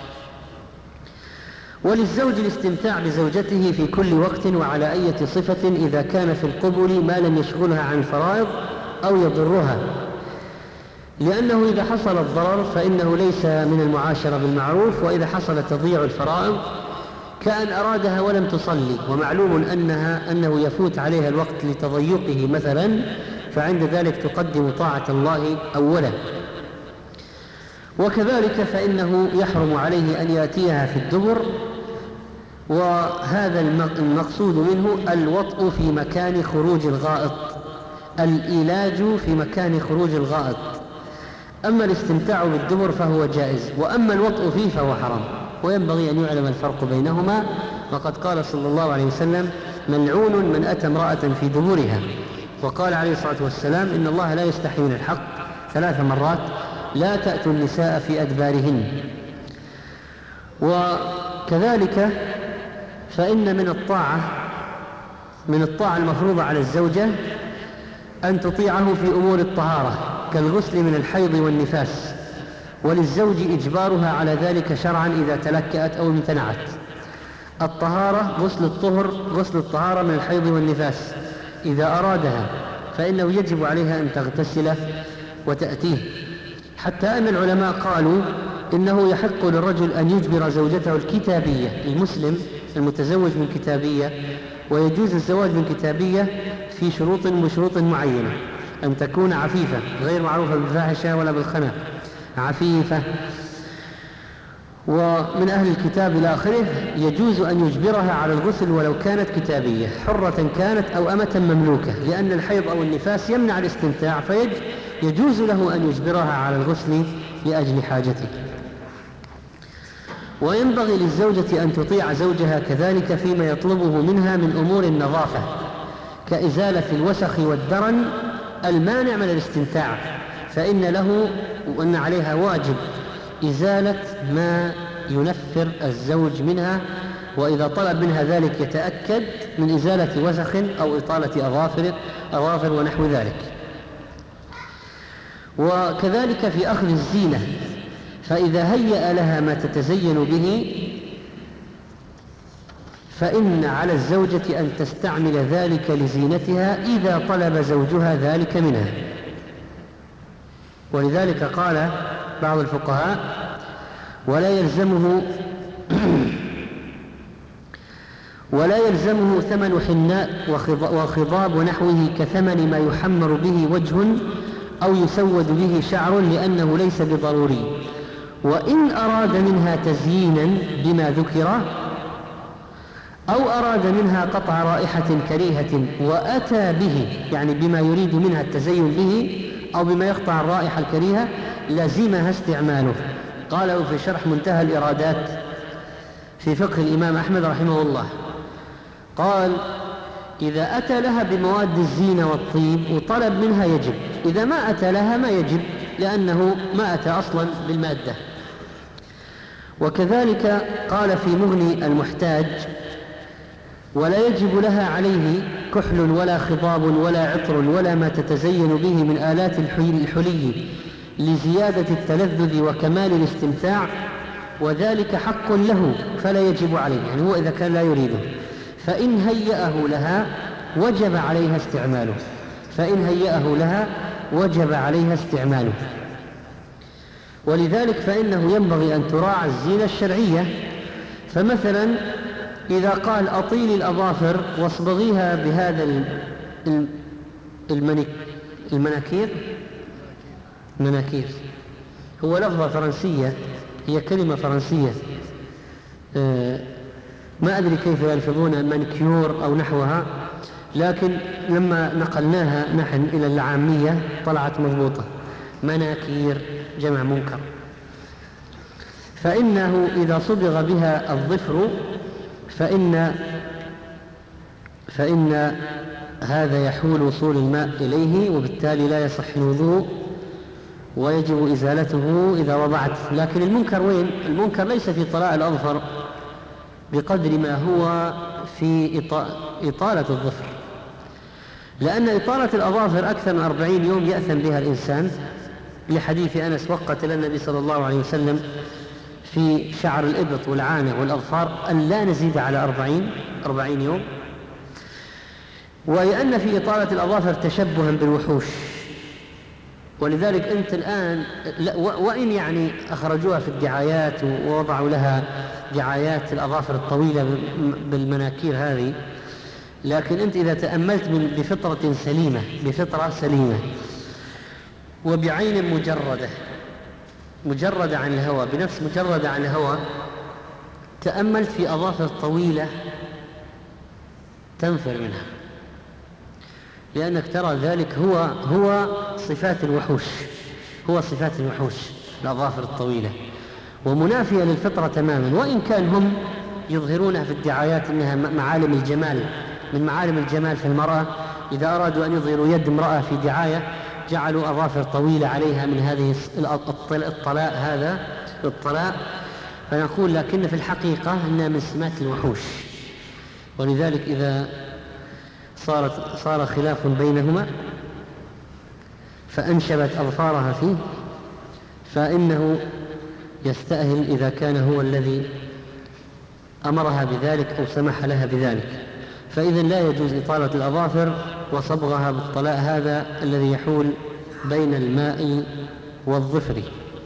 وللزوج الاستمتاع بزوجته في كل وقت وعلى أي صفة إذا كان في القبل ما لم يشغلها عن الفرائض أو يضرها، لأنه إذا حصل الضرر فإنه ليس من المعاشرة بالمعروف، وإذا حصل تضييع الفرائض كأن أرادها ولم تصلي، ومعلوم أنه يفوت عليها الوقت لتضيقه مثلا، فعند ذلك تقدم طاعة الله أولا. وكذلك فإنه يحرم عليه أن يأتيها في الدبر، وهذا المقصود منه الوطء في مكان خروج الغائط، الإيلاج في مكان خروج الغائط. أما الاستمتاع بالدبر فهو جائز، وأما الوطء فيه فهو حرام، وينبغي أن يعلم الفرق بينهما. وقد قال صلى الله عليه وسلم: ملعون من أتى امرأة في دبرها. وقال عليه الصلاة والسلام: إن الله لا يستحي من الحق 3 مرات: لا تأتوا النساء في أدبارهن. وكذلك فإن من الطاعة المفروضة على الزوجة أن تطيعه في أمور الطهارة كالغسل من الحيض والنفاس، وللزوج إجبارها على ذلك شرعا إذا تلكأت أو امتنعت. الطهارة غسل الطهارة من الحيض والنفاس إذا أرادها فإنه يجب عليها أن تغتسل وتأتيه، حتى أن العلماء قالوا إنه يحق للرجل أن يجبر زوجته الكتابية، المسلم المتزوج من كتابية، ويجوز الزواج من كتابية في شروط معينة: أن تكون عفيفة غير معروفة بالفاحشة ولا بالخنا، عفيفة، ومن أهل الكتاب إلى آخره. يجوز أن يجبرها على الغسل ولو كانت كتابية، حرة كانت أو أمة مملوكة، لأن الحيض أو النفاس يمنع الاستمتاع، فيجوز له أن يجبرها على الغسل لأجل حاجته. وينبغي للزوجة أن تطيع زوجها كذلك فيما يطلبه منها من أمور النظافة، كإزالة الوسخ والدرن المانع من الاستمتاع، وأن عليها واجب إزالة ما ينفر الزوج منها، وإذا طلب منها ذلك يتأكد من إزالة وسخ أو إطالة أظافر ونحو ذلك. وكذلك في أخذ الزينة، فإذا هيأ لها ما تتزين به فإن على الزوجة أن تستعمل ذلك لزينتها إذا طلب زوجها ذلك منها. ولذلك قال بعض الفقهاء: ولا يلزمه ثمن حناء وخضاب ونحوه كثمن ما يحمر به وجه أو يسود به شعر، لأنه ليس بضروري. وإن أراد منها تزيينا بما ذكر أو أراد منها قطع رائحة كريهة وأتى به، يعني بما يريد منها التزين به أو بما يقطع الرائحة الكريهة، لزمها استعماله. قالوا في شرح منتهى الإرادات في فقه الإمام أحمد رحمه الله، قال: إذا أتى لها بمواد الزينة والطيب وطلب منها يجب، إذا ما أتى لها ما يجب، لأنه ما أتى أصلا بالمادة. وكذلك قال في مغني المحتاج: ولا يجب لها عليه كحل ولا خضاب ولا عطر ولا ما تتزين به من آلات الحلي لزيادة التلذذ وكمال الاستمتاع، وذلك حق له فلا يجب عليه، يعني هو إذا كان لا يريده، فإن هيأه لها وجب عليها استعماله. ولذلك فإنه ينبغي أن تراعى الزينة الشرعية. فمثلا إذا قال: أطيلي الأظافر واصبغيها بهذا المناكير، مناكير هو لفظة فرنسية، هي كلمة فرنسية، ما أدري كيف يلفظون مانكيور أو نحوها، لكن لما نقلناها نحن إلى العامية طلعت مضبوطة، مناكير جمع منكر. فإنه إذا صبغ بها الظفر فإن هذا يحول وصول الماء إليه، وبالتالي لا يصح الوضوء ويجب إزالته إذا وضعت. لكن المنكر وين؟ المنكر ليس في طلاء الأظفر بقدر ما هو في إطالة الظفر، لأن إطالة الأظافر أكثر من 40 يوم يأثم بها الإنسان، لحديث أنس وقت النبي صلى الله عليه وسلم في شعر الإبط والعانة والأظفار أن لا نزيد على 40 يوم. ولأن في إطالة الأظافر تشبها بالوحوش، ولذلك أنت الآن وإن يعني أخرجوها في الدعايات ووضعوا لها دعايات الأظافر الطويلة بالمناكير هذه، لكن أنت إذا تأملت بفطرة سليمة وبعين مجردة عن الهوى، بنفس مجردة عن الهوى، تأملت في أظافر طويلة تنفر منها، لأنك ترى ذلك هو صفات الوحوش، الأظافر الطويلة، ومنافية للفطرة تماما. وإن كان هم يظهرونها في الدعايات أنها معالم الجمال، من معالم الجمال في المرأة، إذا أرادوا أن يظهروا يد امرأة في دعاية جعلوا أظافر طويلة عليها من هذه الطلاء، فنقول لكن في الحقيقة أنها من سمات الوحوش. ولذلك إذا صار خلاف بينهما فأنشبت أظفارها فيه، فإنه يستأهل إذا كان هو الذي أمرها بذلك أو سمح لها بذلك. فإذا لا يجوز إطالة الأظافر وصبغها بالطلاء هذا الذي يحول بين الماء والظفر.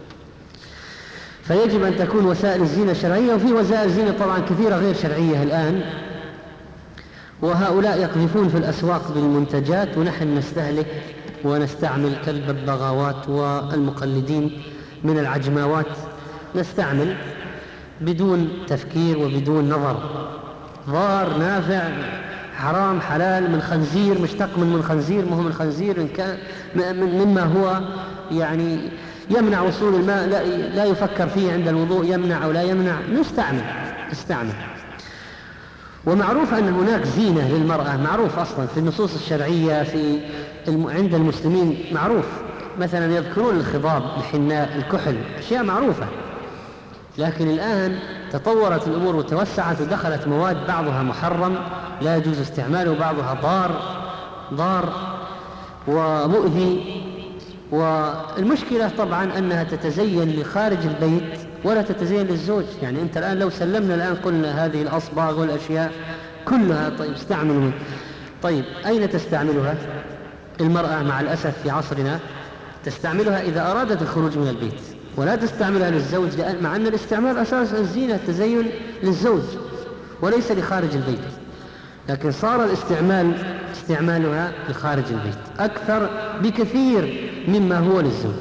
فيجب أن تكون وسائل الزينة شرعية، وفي وسائل زينة طبعا كثيرة غير شرعية الآن، وهؤلاء يقذفون في الأسواق بالمنتجات، ونحن نستهلك ونستعمل كالببغاوات والمقلدين من العجماوات، نستعمل بدون تفكير وبدون نظر، ضار نافع حرام حلال، من خنزير مشتق من خنزير، مهم من خنزير إن كان مما هو يعني يمنع وصول الماء، لا يفكر فيه عند الوضوء، يمنع أو لا يمنع، نستعمل. ومعروف أن هناك زينة للمرأة، معروف أصلا في النصوص الشرعية عند المسلمين معروف، مثلا يذكرون الخضاب، الحناء، الكحل، أشياء معروفة. لكن الآن تطورت الأمور وتوسعت ودخلت مواد بعضها محرم لا يجوز استعماله، بعضها ضار ومؤذي. والمشكلة طبعا أنها تتزين لخارج البيت ولا تتزين للزوج. يعني أنت الآن لو سلمنا الآن قلنا هذه الأصباغ والأشياء كلها طيب استعملوا، طيب أين تستعملها المرأة؟ مع الأسف في عصرنا تستعملها إذا أرادت الخروج من البيت، ولا تستعملها للزوج، مع أن الاستعمال أساس الزينة التزين للزوج وليس لخارج البيت، لكن صار استعمالها لخارج البيت أكثر بكثير مما هو للزوج.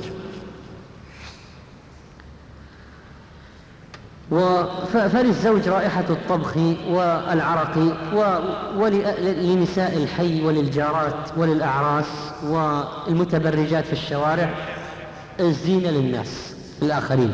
فللزوج رائحة الطبخ والعرق، ولنساء الحي وللجارات وللأعراس والمتبرجات في الشوارع الزينة للناس الآخرين.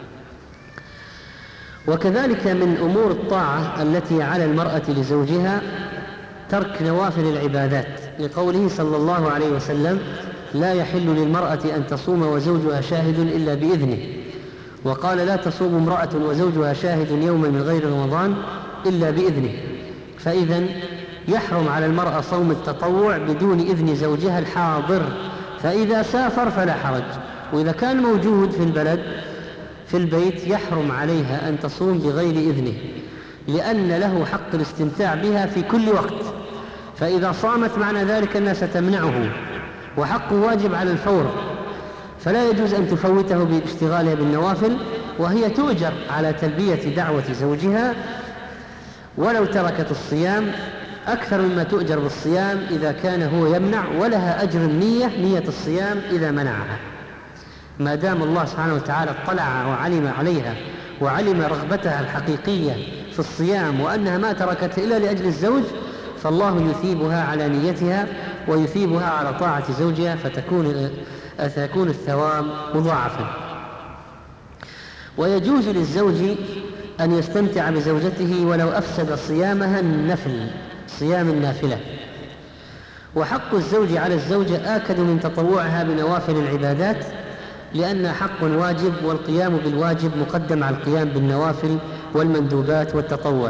وكذلك من أمور الطاعة التي على المرأة لزوجها ترك نوافل العبادات، لقوله صلى الله عليه وسلم: لا يحل للمرأة أن تصوم وزوجها شاهد إلا بإذنه. وقال: لا تصوم امرأة وزوجها شاهد يوما من غير رمضان إلا بإذنه. فإذا يحرم على المرأة صوم التطوع بدون إذن زوجها الحاضر، فإذا سافر فلا حرج، وإذا كان موجود في البلد في البيت يحرم عليها أن تصوم بغير إذنه، لأن له حق الاستمتاع بها في كل وقت، فإذا صامت معنى ذلك أنها ستمنعه، وحقه واجب على الفور، فلا يجوز أن تفوته باشتغالها بالنوافل، وهي تؤجر على تلبية دعوة زوجها ولو تركت الصيام أكثر مما تؤجر بالصيام إذا كان هو يمنع، ولها أجر نية الصيام إذا منعها، ما دام الله سبحانه وتعالى اطلع وعلم عليها وعلم رغبتها الحقيقية في الصيام وأنها ما تركت إلا لأجل الزوج، فالله يثيبها على نيتها ويثيبها على طاعة زوجها، فتكون الثواب مضاعفا. ويجوز للزوج أن يستمتع بزوجته ولو أفسد صيامها صيام النافلة. وحق الزوج على الزوجة آكد من تطوعها بنوافل العبادات، لأن حق واجب، والقيام بالواجب مقدم على القيام بالنوافل والمندوبات والتطوع.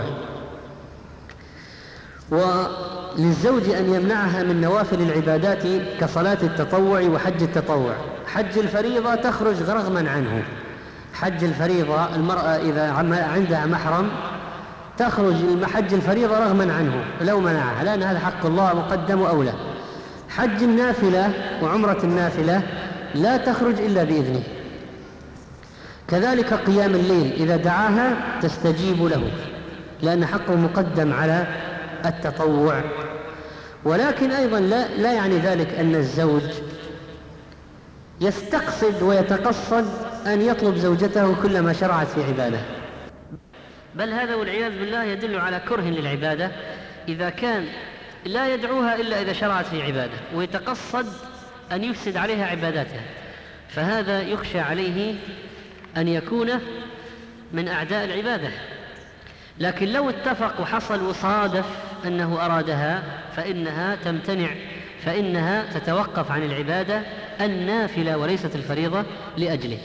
وللزوج أن يمنعها من نوافل العبادات كصلاة التطوع وحج التطوع. حج الفريضة تخرج رغما عنه، حج الفريضة المرأة إذا عندها محرم تخرج حج الفريضة رغما عنه لو منعها، لأن هذا حق الله مقدم أولى. حج النافلة وعمرة النافلة لا تخرج إلا بإذنه. كذلك قيام الليل إذا دعاها تستجيب له، لأن حقه مقدم على التطوع. ولكن أيضا لا يعني ذلك أن الزوج يستقصد ويتقصد أن يطلب زوجته كلما شرعت في عبادة، بل هذا والعياذ بالله يدل على كره للعبادة إذا كان لا يدعوها إلا إذا شرعت في عبادة، ويتقصد أن يفسد عليها عباداتها، فهذا يخشى عليه أن يكون من أعداء العبادة. لكن لو اتفق وحصل وصادف أنه أرادها فإنها تمتنع، فإنها تتوقف عن العبادة النافلة وليست الفريضة لأجله.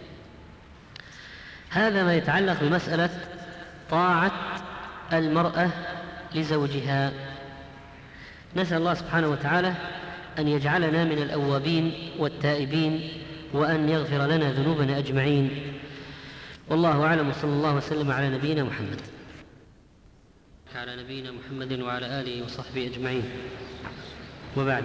هذا ما يتعلق بمسألة طاعة المرأة لزوجها. نسأل الله سبحانه وتعالى أن يجعلنا من الأوابين والتائبين، وأن يغفر لنا ذنوبنا أجمعين. والله أعلم، وصلى الله وسلم على نبينا محمد وعلى آله وصحبه أجمعين. وبعد،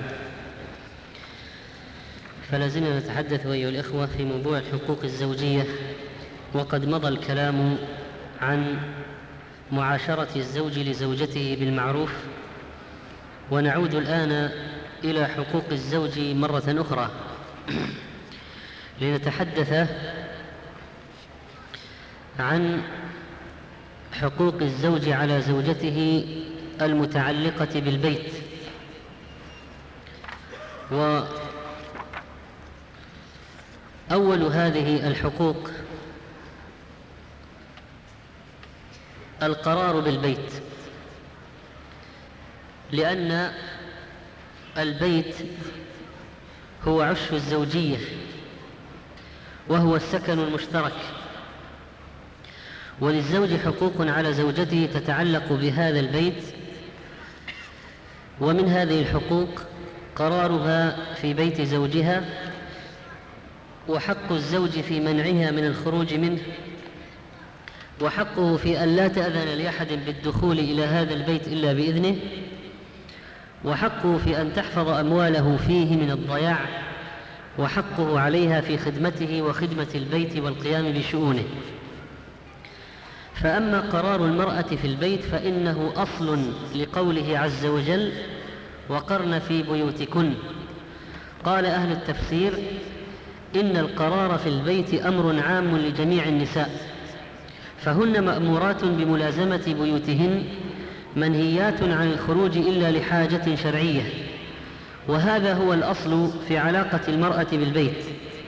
فلازلنا نتحدث أيها الإخوة في موضوع الحقوق الزوجية، وقد مضى الكلام عن معاشرة الزوج لزوجته بالمعروف، ونعود الآن إلى حقوق الزوج مرة أخرى لنتحدث عن حقوق الزوج على زوجته المتعلقة بالبيت. وأول هذه الحقوق القرار بالبيت، لأن البيت هو عش الزوجية وهو السكن المشترك، وللزوج حقوق على زوجته تتعلق بهذا البيت، ومن هذه الحقوق قرارها في بيت زوجها، وحق الزوج في منعها من الخروج منه، وحقه في أن لا تأذن لأحد بالدخول إلى هذا البيت إلا بإذنه، وحقه في أن تحفظ أمواله فيه من الضياع، وحقه عليها في خدمته وخدمة البيت والقيام بشؤونه. فأما قرار المرأة في البيت فإنه أصل لقوله عز وجل: وقرن في بيوتكن. قال أهل التفسير: إن القرار في البيت أمر عام لجميع النساء، فهن مأمورات بملازمة بيوتهن، منهيات عن الخروج إلا لحاجة شرعية، وهذا هو الأصل في علاقة المرأة بالبيت.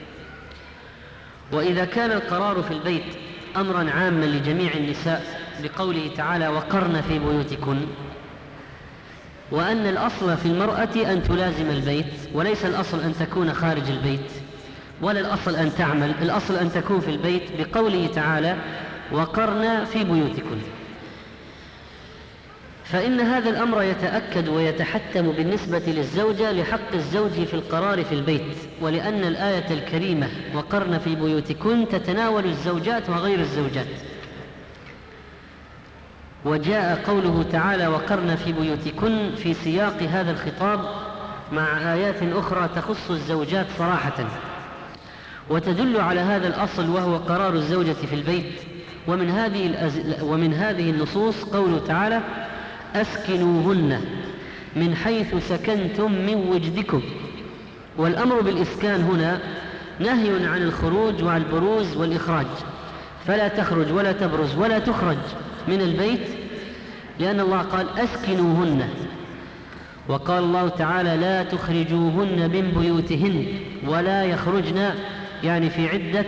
وإذا كان القرار في البيت أمرا عاما لجميع النساء بقوله تعالى: وقرن في بيوتكن، وأن الأصل في المرأة أن تلازم البيت، وليس الأصل أن تكون خارج البيت، ولا الأصل أن تعمل، الأصل أن تكون في البيت بقوله تعالى: وقرن في بيوتكن. فإن هذا الأمر يتأكد ويتحتم بالنسبة للزوجة لحق الزوج في القرار في البيت، ولأن الآية الكريمة وقرن في بيوتكن تتناول الزوجات وغير الزوجات. وجاء قوله تعالى: وقرن في بيوتكن في سياق هذا الخطاب مع آيات أخرى تخص الزوجات صراحة، وتدل على هذا الأصل وهو قرار الزوجة في البيت. ومن هذه النصوص قوله تعالى: أسكنوهن من حيث سكنتم من وجدكم. والأمر بالإسكان هنا نهي عن الخروج وعن البروز والإخراج، فلا تخرج ولا تبرز ولا تخرج من البيت، لأن الله قال أسكنوهن. وقال الله تعالى لا تخرجوهن من بيوتهن ولا يخرجن، يعني في عدة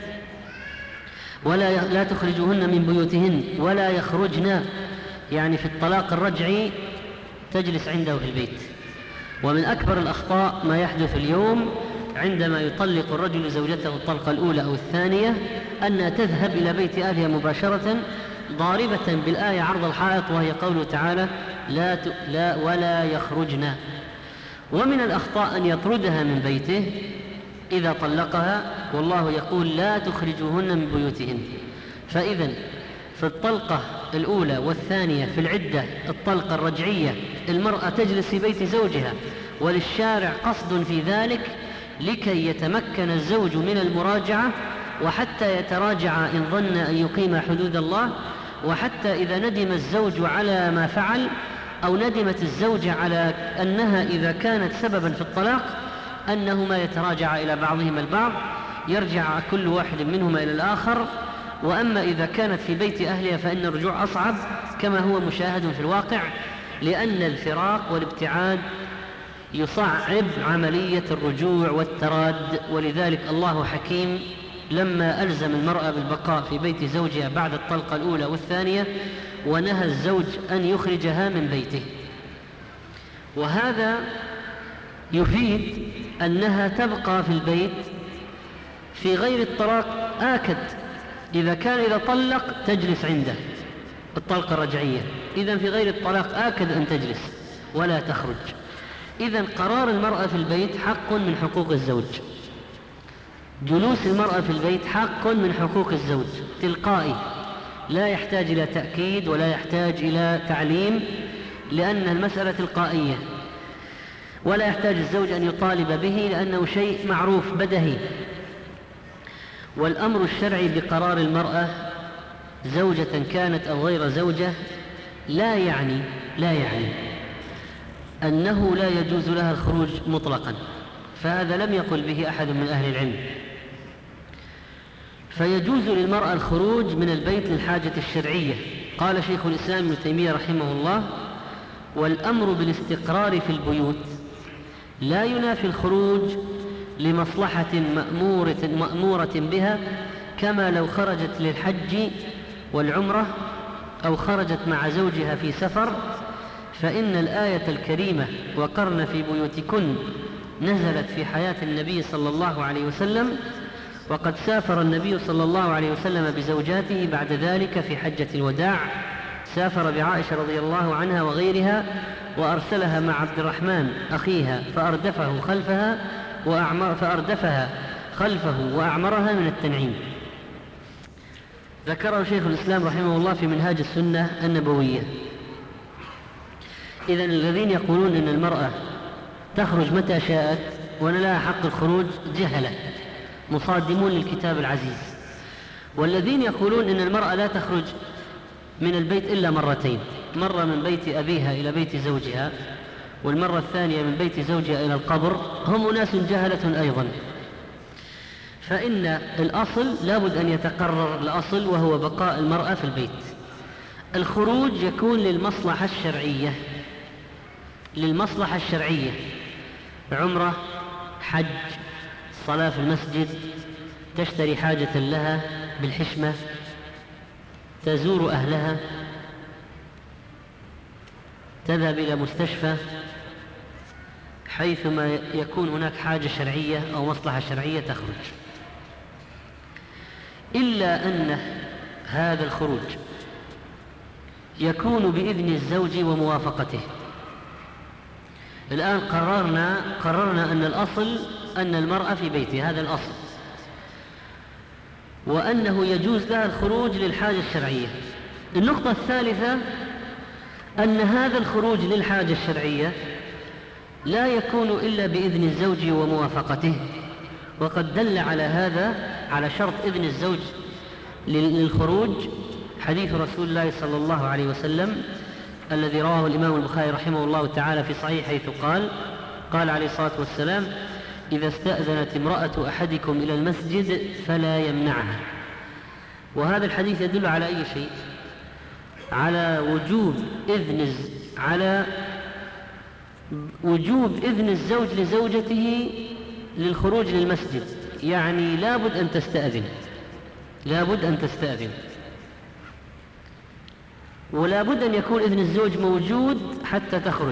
لا تخرجوهن من بيوتهن ولا يخرجن، يعني في الطلاق الرجعي تجلس عنده في البيت. ومن أكبر الأخطاء ما يحدث اليوم عندما يطلق الرجل زوجته الطلقة الأولى أو الثانية أن تذهب إلى بيت أهلها مباشرة ضاربة بالآية عرض الحائط، وهي قوله تعالى لا ولا يخرجن. ومن الأخطاء أن يطردها من بيته إذا طلقها، والله يقول لا تخرجوهن من بيوتهن. فإذا في الطلقة الأولى والثانية في العدة الطلقة الرجعية المرأة تجلس في بيت زوجها، وللشارع قصد في ذلك لكي يتمكن الزوج من المراجعة، وحتى يتراجع إن ظن أن يقيم حدود الله، وحتى إذا ندم الزوج على ما فعل أو ندمت الزوجة على أنها إذا كانت سببا في الطلاق أنهما يتراجع إلى بعضهما البعض، يرجع كل واحد منهما إلى الآخر. وأما إذا كانت في بيت أهلها فإن الرجوع أصعب كما هو مشاهد في الواقع، لأن الفراق والابتعاد يصعب عملية الرجوع والتراد. ولذلك الله حكيم لما ألزم المرأة بالبقاء في بيت زوجها بعد الطلقة الأولى والثانية، ونهى الزوج أن يخرجها من بيته. وهذا يفيد أنها تبقى في البيت في غير الطلاق آكد. إذا طلق تجلس عنده الطلقة الرجعية، إذن في غير الطلاق آكد أن تجلس ولا تخرج. إذن قرار المرأة في البيت حق من حقوق الزوج، جلوس المرأة في البيت حق من حقوق الزوج تلقائي، لا يحتاج إلى تأكيد ولا يحتاج إلى تعليم، لأن المسألة تلقائية، ولا يحتاج الزوج أن يطالب به لأنه شيء معروف بدهي. والأمر الشرعي بقرار المرأة زوجة كانت أو غير زوجة لا يعني أنه لا يجوز لها الخروج مطلقا، فهذا لم يقل به أحد من أهل العلم. فيجوز للمرأة الخروج من البيت للحاجة الشرعية. قال شيخ الإسلام ابن تيمية رحمه الله: والأمر بالاستقرار في البيوت لا ينافي الخروج لمصلحة مأمورة بها، كما لو خرجت للحج والعمرة أو خرجت مع زوجها في سفر، فإن الآية الكريمة وقرن في بيوتكن نزلت في حياة النبي صلى الله عليه وسلم، وقد سافر النبي صلى الله عليه وسلم بزوجاته بعد ذلك في حجة الوداع، سافر بعائشة رضي الله عنها وغيرها، وأرسلها مع عبد الرحمن أخيها فأردفها خلفه وأعمرها من التنعيم. ذكره شيخ الإسلام رحمه الله في منهاج السنة النبوية. إذن الذين يقولون إن المرأة تخرج متى شاءت وأن لها حق الخروج جهلة مصادمون للكتاب العزيز. والذين يقولون إن المرأة لا تخرج من البيت إلا مرتين، مرة من بيت أبيها إلى بيت زوجها، والمرة الثانية من بيت زوجها إلى القبر، هم ناس جهلة أيضا. فإن الأصل لابد أن يتقرر الأصل، وهو بقاء المرأة في البيت. الخروج يكون للمصلحة الشرعية، عمرة، حج، صلاة في المسجد، تشتري حاجة لها بالحشمة، تزور أهلها، تذهب إلى مستشفى، حيثما يكون هناك حاجة شرعية أو مصلحة شرعية تخرج. إلا أن هذا الخروج يكون بإذن الزوج وموافقته. الآن قررنا أن الأصل أن المرأة في بيتها، هذا الأصل، وأنه يجوز لها الخروج للحاجة الشرعية. النقطة الثالثة أن هذا الخروج للحاجة الشرعية لا يكون إلا بإذن الزوج وموافقته، وقد دل على هذا، على شرط إذن الزوج للخروج، حديث رسول الله صلى الله عليه وسلم الذي رواه الإمام البخاري رحمه الله تعالى في صحيح، حيث قال عليه الصلاة والسلام: إذا استأذنت امرأة أحدكم إلى المسجد فلا يمنعها. وهذا الحديث يدل على أي شيء؟ على وجوب إذن الزوج لزوجته للخروج للمسجد، يعني لابد أن تستأذن، ولابد أن يكون إذن الزوج موجود حتى تخرج.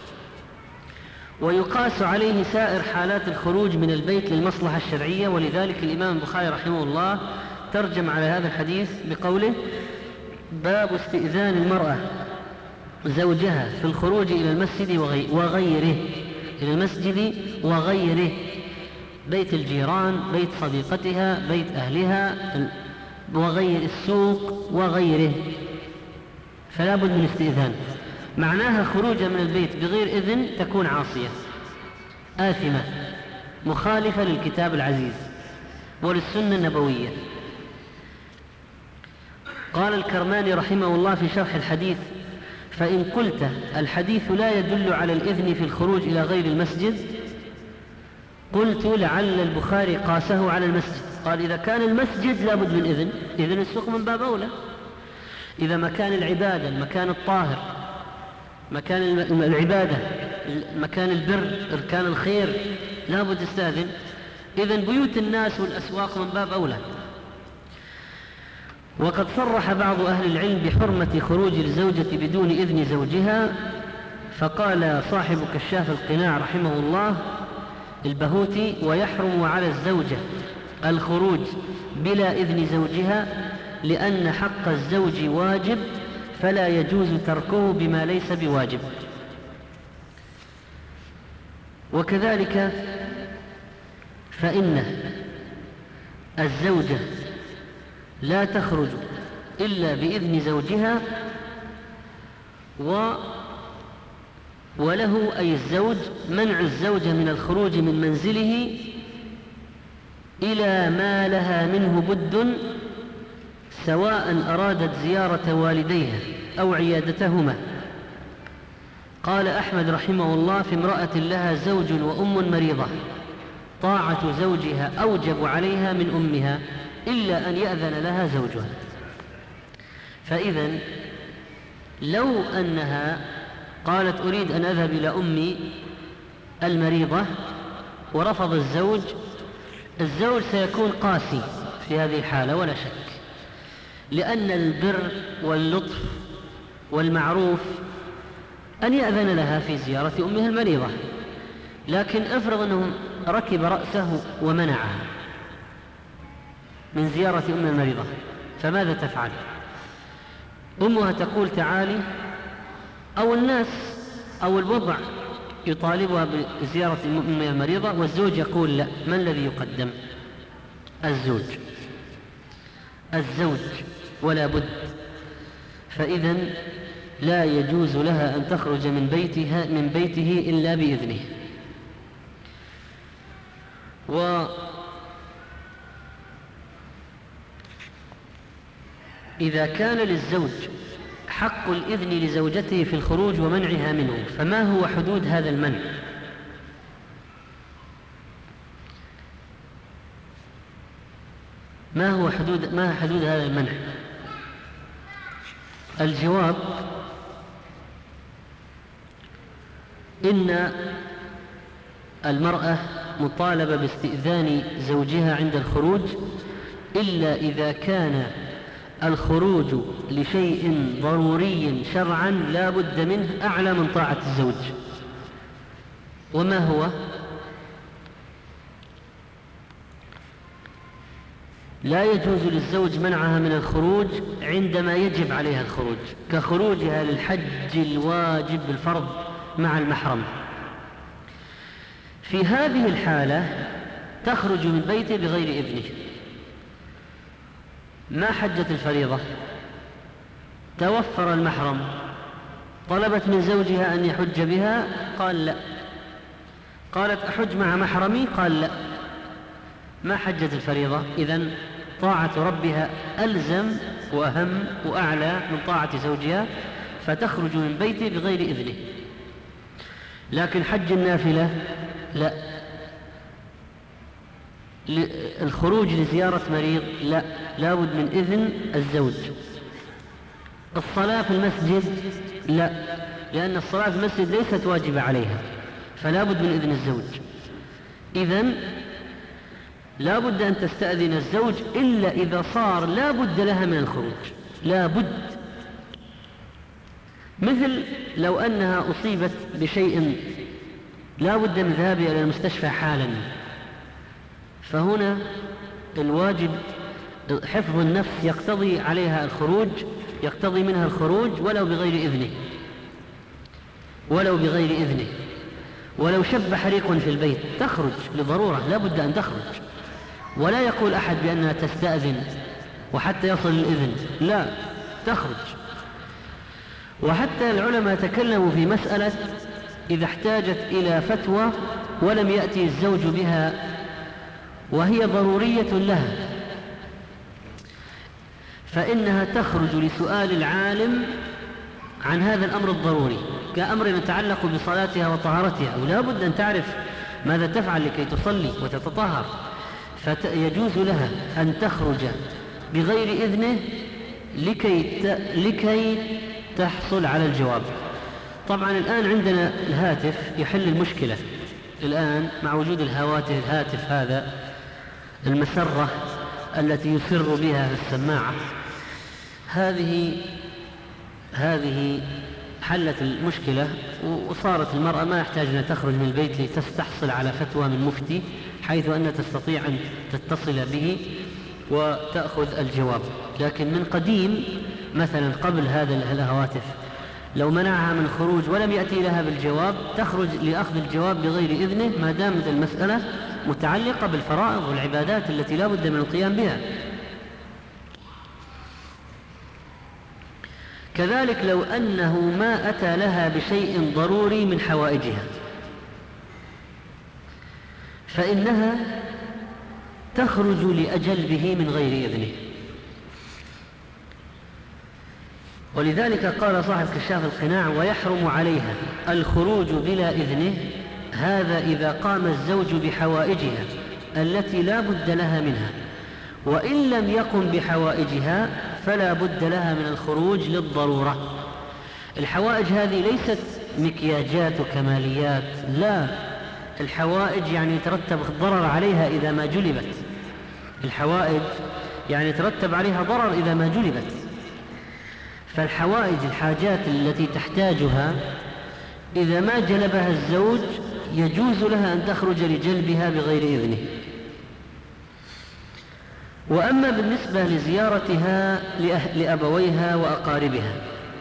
ويقاس عليه سائر حالات الخروج من البيت للمصلحة الشرعية، ولذلك الإمام البخاري رحمه الله ترجم على هذا الحديث بقوله: باب استئذان المرأة زوجها في الخروج إلى المسجد وغيره، بيت الجيران، بيت صديقتها، بيت أهلها، وغير السوق وغيره، فلا بد من استئذان. معناها خروجها من البيت بغير إذن تكون عاصية آثمة مخالفة للكتاب العزيز وللسنة النبوية. قال الكرماني رحمه الله في شرح الحديث: فإن قلت الحديث لا يدل على الإذن في الخروج إلى غير المسجد، قلت لعل البخاري قاسه على المسجد. قال: إذا كان المسجد لابد من إذن السوق من باب أولى. إذا مكان العبادة، المكان الطاهر، مكان العبادة، مكان البر، إركان الخير، لابد استأذن. إذن بيوت الناس والأسواق من باب أولى. وقد صرح بعض أهل العلم بحرمة خروج الزوجة بدون إذن زوجها، فقال صاحب كشاف القناع رحمه الله البهوتي: ويحرم على الزوجة الخروج بلا إذن زوجها، لأن حق الزوج واجب، فلا يجوز تركه بما ليس بواجب. وكذلك فإن الزوجة لا تخرج إلا بإذن زوجها، وله أي الزوج منع الزوجة من الخروج من منزله إلى ما لها منه بد، سواء أرادت زيارة والديها أو عيادتهما. قال أحمد رحمه الله: في امرأة لها زوج وأم مريضة، طاعة زوجها أوجب عليها من أمها إلا أن يأذن لها زوجها. فإذن لو أنها قالت: أريد أن أذهب إلى أمي المريضة، ورفض الزوج سيكون قاسي في هذه الحالة ولا شك، لأن البر واللطف والمعروف أن يأذن لها في زيارة أمها المريضة. لكن افرض أنه ركب رأسه ومنعها من زيارة أمها المريضة، فماذا تفعل؟ أمها تقول: تعالي، أو الناس أو الوضع يطالبها بزيارة أمها المريضة، والزوج يقول: لا. من الذي يقدم؟ الزوج ولا بد. فإذن لا يجوز لها أن تخرج من بيته إلا بإذنه. وإذا كان للزوج حق الإذن لزوجته في الخروج ومنعها منه، فما هو حدود هذا المنع؟ ما حدود هذا المنع؟ الجواب: إن المرأة مطالبة باستئذان زوجها عند الخروج، إلا إذا كان الخروج لشيء ضروري شرعا لا بد منه أعلى من طاعة الزوج. وما هو؟ لا يجوز للزوج منعها من الخروج عندما يجب عليها الخروج، كخروجها للحج الواجب بالفرض مع المحرم. في هذه الحالة تخرج من بيته بغير إذنه. ما حجت الفريضة، توفر المحرم، طلبت من زوجها أن يحج بها، قال لا. قالت: أحج مع محرمي، قال لا. ما حجت الفريضة. إذن طاعة ربها ألزم وأهم وأعلى من طاعة زوجها، فتخرج من بيته بغير إذنه. لكن حج النافلة لا، الخروج لزيارة مريض لا، لابد من إذن الزوج. الصلاة في المسجد لا، لأن الصلاة في المسجد ليست واجبة عليها، فلا بد من إذن الزوج. إذن لا بد أن تستأذن الزوج إلا إذا صار لا بد لها من الخروج، لا بد. مثل لو أنها أصيبت بشيء لا بد من ذهابها إلى المستشفى حالا، فهنا الواجب حفظ النفس يقتضي عليها الخروج، يقتضي منها الخروج ولو بغير إذنه، ولو بغير إذنه. ولو شب حريق في البيت تخرج لضرورة، لا بد أن تخرج، ولا يقول أحد بأنها تستأذن وحتى يصل الإذن، لا، تخرج. وحتى العلماء تكلموا في مسألة إذا احتاجت إلى فتوى ولم يأتي الزوج بها وهي ضرورية لها، فإنها تخرج لسؤال العالم عن هذا الأمر الضروري، كأمر يتعلق بصلاتها وطهارتها، ولا بد أن تعرف ماذا تفعل لكي تصلي وتتطهر، فيجوز لها أن تخرج بغير إذنه لكي تحصل على الجواب. طبعا الآن عندنا الهاتف يحل المشكلة، الآن مع وجود الهاتف هذا، المسرة التي يسر بها في السماعة، هذه حلت المشكلة، وصارت المرأة ما يحتاج أن تخرج من البيت لتستحصل على فتوى من مفتي، حيث أنها تستطيع أن تتصل به وتأخذ الجواب. لكن من قديم مثلا قبل هذا الهواتف لو منعها من الخروج ولم يأتي لها بالجواب تخرج لأخذ الجواب بغير إذنه، ما دامت المسألة متعلقة بالفرائض والعبادات التي لا بد من القيام بها. كذلك لو أنه ما أتى لها بشيء ضروري من حوائجها فإنها تخرج لأجلبه من غير إذنه. ولذلك قال صاحب كشاف القناع: ويحرم عليها الخروج بلا إذنه، هذا إذا قام الزوج بحوائجها التي لا بد لها منها، وإن لم يقم بحوائجها فلا بد لها من الخروج للضرورة. الحوائج هذه ليست مكياجات وكماليات، لا، الحوائج يعني يترتب ضرر عليها إذا ما جلبت، الحوائج يعني يترتب عليها ضرر إذا ما جلبت. فالحوائج الحاجات التي تحتاجها إذا ما جلبها الزوج يجوز لها أن تخرج لجلبها بغير إذنه. وأما بالنسبة لزيارتها لأبويها وأقاربها،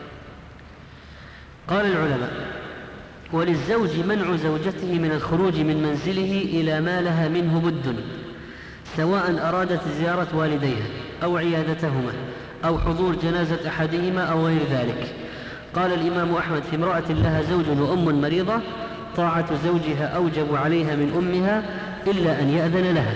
قال العلماء: وللزوج منع زوجته من الخروج من منزله إلى ما لها منه بد، سواء أرادت زيارة والديها أو عيادتهما أو حضور جنازة أحدهما أو غير ذلك. قال الإمام أحمد: في امرأة لها زوج وأم مريضة طاعة زوجها أوجب عليها من أمها إلا أن يأذن لها.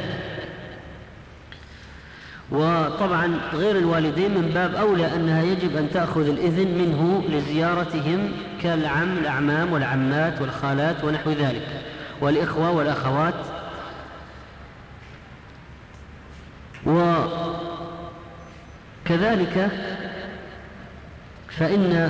وطبعا غير الوالدين من باب أولى أنها يجب أن تأخذ الإذن منه لزيارتهم، الأعمام والعمات والخالات ونحو ذلك، والإخوة والأخوات. وكذلك فإن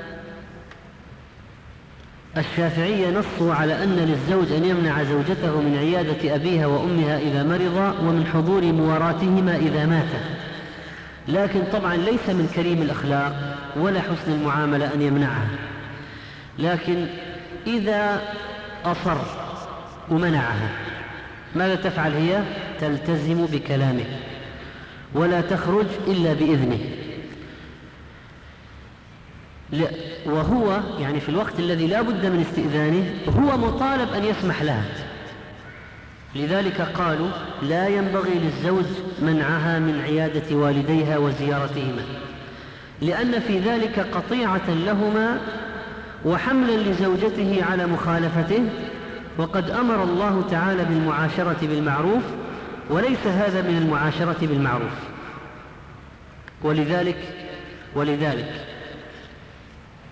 الشافعية نصوا على أن للزوج أن يمنع زوجته من عيادة أبيها وأمها إذا مرضا ومن حضور مواراتهما إذا ماتا، لكن طبعا ليس من كريم الأخلاق ولا حسن المعاملة أن يمنعها. لكن إذا أصر ومنعها ماذا تفعل هي؟ تلتزم بكلامه ولا تخرج إلا بإذنه، وهو يعني في الوقت الذي لا بد من استئذانه هو مطالب أن يسمح لها. لذلك قالوا: لا ينبغي للزوج منعها من عيادة والديها وزيارتهما، لأن في ذلك قطيعة لهما وحملا لزوجته على مخالفته، وقد أمر الله تعالى بالمعاشرة بالمعروف، وليس هذا من المعاشرة بالمعروف. ولذلك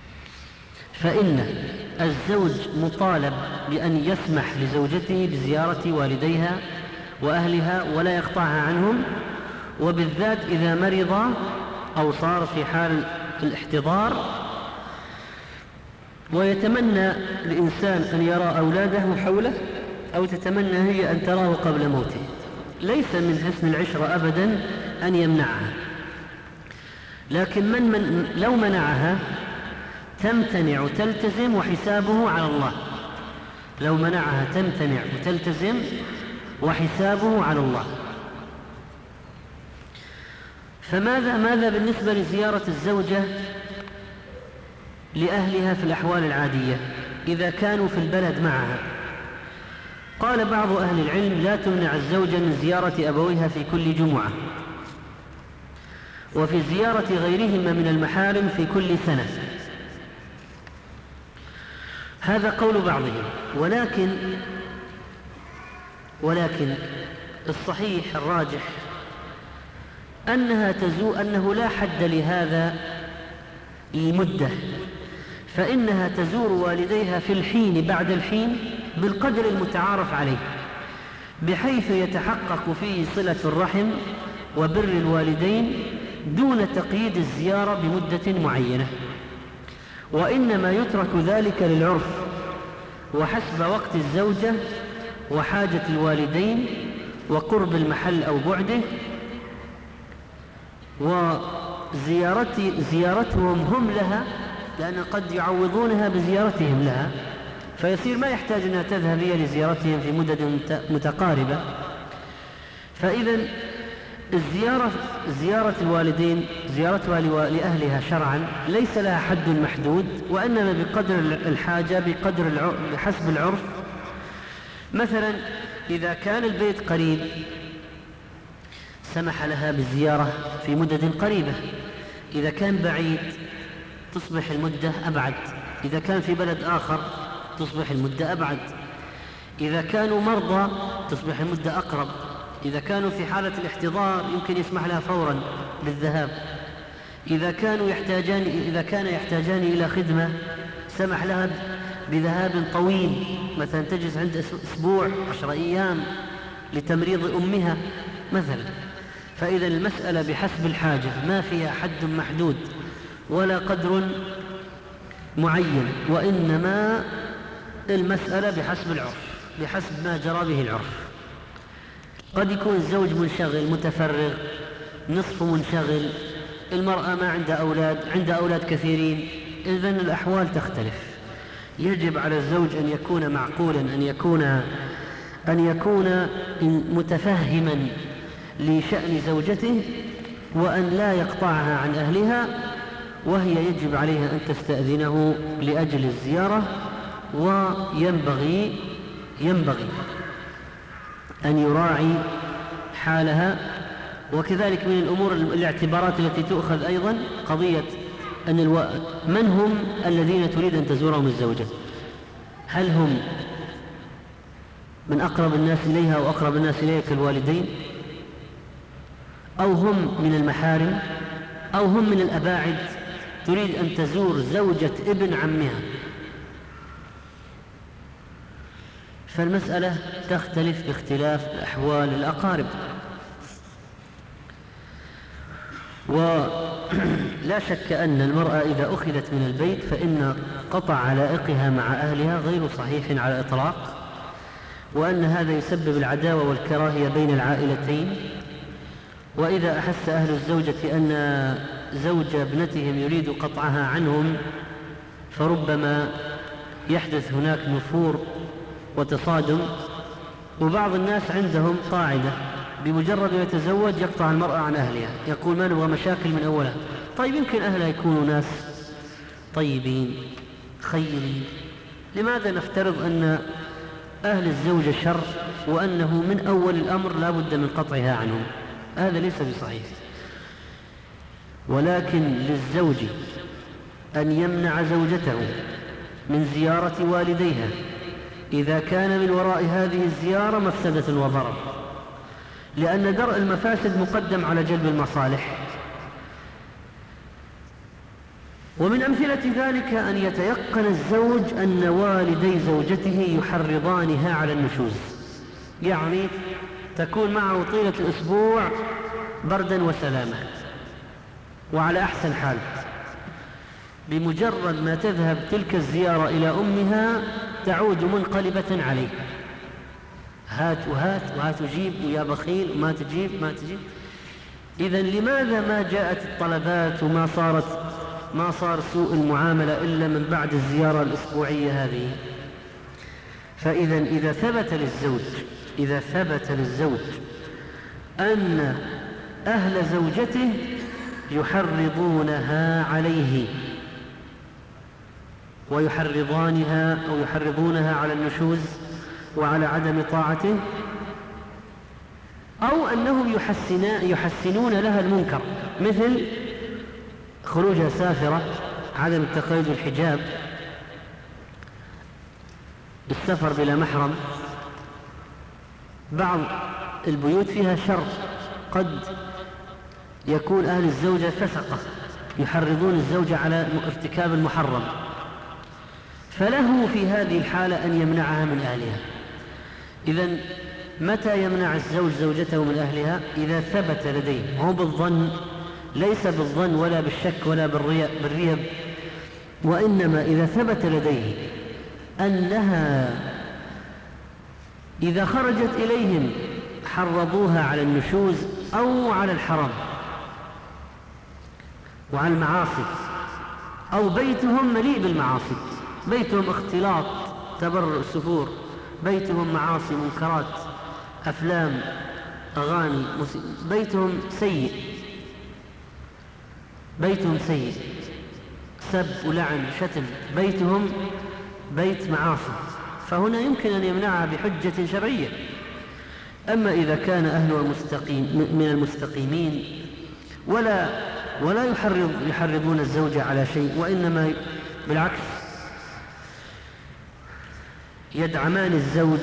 فإن الزوج مطالب بأن يسمح لزوجته بزيارة والديها وأهلها ولا يقطعها عنهم، وبالذات إذا مرض أو صار في حال الاحتضار. ويتمنى الإنسان أن يرى أولاده حوله، أو تتمنى هي أن تراه قبل موته. ليس من حسن العشرة أبدا أن يمنعها، لكن من لو منعها تمتنع وتلتزم وحسابه على الله. لو منعها تمتنع وتلتزم وحسابه على الله. ماذا بالنسبة لزيارة الزوجة لأهلها في الأحوال العادية إذا كانوا في البلد معها؟ قال بعض أهل العلم: لا تمنع الزوجة من زيارة أبويها في كل جمعة، وفي زيارة غيرهما من المحارم في كل سنة. هذا قول بعضهم، ولكن الصحيح الراجح أنه لا حد لهذا المدة، فإنها تزور والديها في الحين بعد الحين بالقدر المتعارف عليه، بحيث يتحقق فيه صلة الرحم وبر الوالدين دون تقييد الزيارة بمدة معينة. وإنما يترك ذلك للعرف وحسب وقت الزوجة وحاجة الوالدين وقرب المحل أو بعده، وزيارتهم هم لها، لأن قد يعوضونها بزيارتهم لها، فيصير ما يحتاج أنها تذهب هي لزيارتهم في مدد متقاربة. فإذا زيارة الوالدين زيارتها لأهلها شرعا ليس لها حد محدود، وإنما بقدر الحاجة بحسب العرف. مثلا إذا كان البيت قريب سمح لها بالزيارة في مدد قريبة، إذا كان بعيد تصبح المدة أبعد، إذا كان في بلد آخر تصبح المدة أبعد، إذا كانوا مرضى تصبح المدة أقرب، إذا كانوا في حالة الاحتضار يمكن يسمح لها فورا بالذهاب، إذا كان يحتاجان إلى خدمة سمح لها بذهاب طويل، مثلا تجلس عند أسبوع 10 أيام لتمريض أمها مثلا. فإذا المسألة بحسب الحاجة، ما فيها حد محدود ولا قدر معين، وإنما المسألة بحسب العرف، بحسب ما جرى به العرف. قد يكون الزوج منشغل متفرغ، نصف منشغل، المرأة ما عندها أولاد، عندها أولاد كثيرين، إذن الأحوال تختلف. يجب على الزوج أن يكون معقولا، أن يكون متفهما لشأن زوجته، وأن لا يقطعها عن أهلها، وهي يجب عليها أن تستأذنه لأجل الزيارة. وينبغي أن يراعي حالها. وكذلك من الأمور الاعتبارات التي تؤخذ أيضا قضية أن من هم الذين تريد أن تزورهم الزوجة؟ هل هم من أقرب الناس إليها أو أقرب الناس إليها كالوالدين، أو هم من المحارم، أو هم من الأباعد تريد أن تزور زوجة ابن عمها؟ فالمسألة تختلف باختلاف أحوال الأقارب. ولا شك أن المرأة إذا أخذت من البيت فإن قطع علائقها مع أهلها غير صحيح على الإطلاق، وأن هذا يسبب العداوة والكراهية بين العائلتين. وإذا أحس أهل الزوجة أن زوج ابنتهم يريد قطعها عنهم، فربما يحدث هناك نفور وتصادم. وبعض الناس عندهم قاعدة: بمجرد أن يتزوج يقطع المرأة عن أهلها، يقول ما نبغى مشاكل من أولها. طيب يمكن أهلها يكونوا ناس طيبين خيرين، لماذا نفترض أن أهل الزوجة شر وأنه من أول الأمر لا بد من قطعها عنهم؟ هذا ليس بصحيح. ولكن للزوج أن يمنع زوجته من زيارة والديها إذا كان من وراء هذه الزيارة مفسدة وضرر، لأن درء المفاسد مقدم على جلب المصالح. ومن أمثلة ذلك أن يتيقن الزوج أن والدي زوجته يحرضانها على النشوز، يعني تكون معه طيلة الأسبوع بردا وسلامة وعلى أحسن حال، بمجرد ما تذهب تلك الزيارة إلى أمها تعود منقلبة عليه، هات وهات وهات وجيب ويا بخيل وما تجيب ما تجيب. إذن لماذا ما جاءت الطلبات وما صار سوء المعاملة إلا من بعد الزيارة الأسبوعية هذه؟ فإذا إذا ثبت للزوج أن أهل زوجته يحرضونها عليه ويحرضانها أو يحرضونها على النشوز وعلى عدم طاعته، أو أنهم يحسنون لها المنكر، مثل خروجها سافرة، عدم التقيد الحجاب، السفر بلا محرم. بعض البيوت فيها شر، قد يكون أهل الزوجة فسقة يحرضون الزوجة على ارتكاب المحرم، فله في هذه الحالة أن يمنعها من أهلها. إذن متى يمنع الزوج زوجته من أهلها؟ إذا ثبت لديه، هو بالظن، ليس بالظن ولا بالشك ولا بالريب، وإنما إذا ثبت لديه أنها إذا خرجت إليهم حرضوها على النشوز أو على الحرام وعلى المعاصي، أو بيتهم مليء بالمعاصي، بيتهم اختلاط تبرع سفور، بيتهم معاصي منكرات أفلام أغاني، بيتهم سيء، سب ولعن شتم، بيتهم بيت معاصي، فهنا يمكن أن يمنعها بحجة شرعية. أما إذا كان أهلها من المستقيمين ولا يحرضون الزوجة على شيء، وإنما بالعكس يدعمان الزوج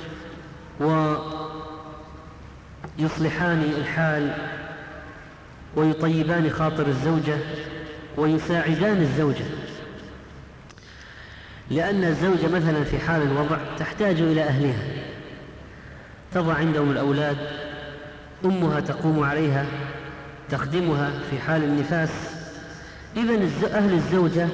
ويصلحان الحال ويطيبان خاطر الزوجة ويساعدان الزوجة، لأن الزوجة مثلا في حال الوضع تحتاج إلى أهلها، تضع عندهم الأولاد، أمها تقوم عليها تخدمها في حال النفاس. إذن أهل الزوجة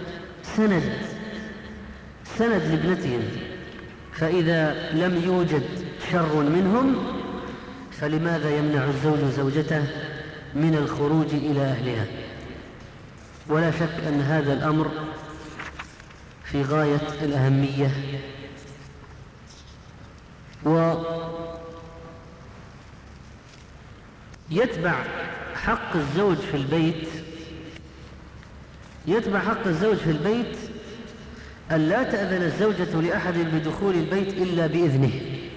سند لابنتهم، فإذا لم يوجد شر منهم فلماذا يمنع الزوج زوجته من الخروج إلى أهلها؟ ولا شك أن هذا الأمر في غاية الأهمية. ويتبع حق الزوج في البيت أن لا تأذن الزوجة لأحد بدخول البيت إلا بإذنه،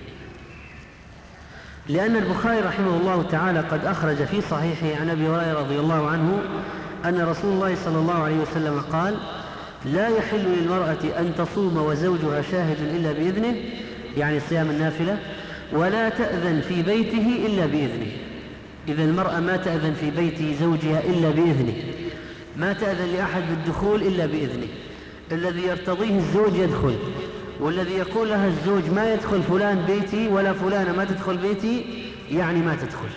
لأن البخاري رحمه الله تعالى قد أخرج في صحيحه عن أبي هريرة رضي الله عنه أن رسول الله صلى الله عليه وسلم قال: لا يحل للمرأة أن تصوم وزوجها شاهد إلا بإذنه، يعني صيام النافلة، ولا تأذن في بيته إلا بإذنه. إذا المرأة ما تأذن في بيت زوجها إلا بإذنه، ما تأذن لأحد بالدخول إلا بإذنه. الذي يرتضيه الزوج يدخل، والذي يقول لها الزوج ما يدخل فلان بيتي ولا فلانة ما تدخل بيتي، يعني ما تدخل.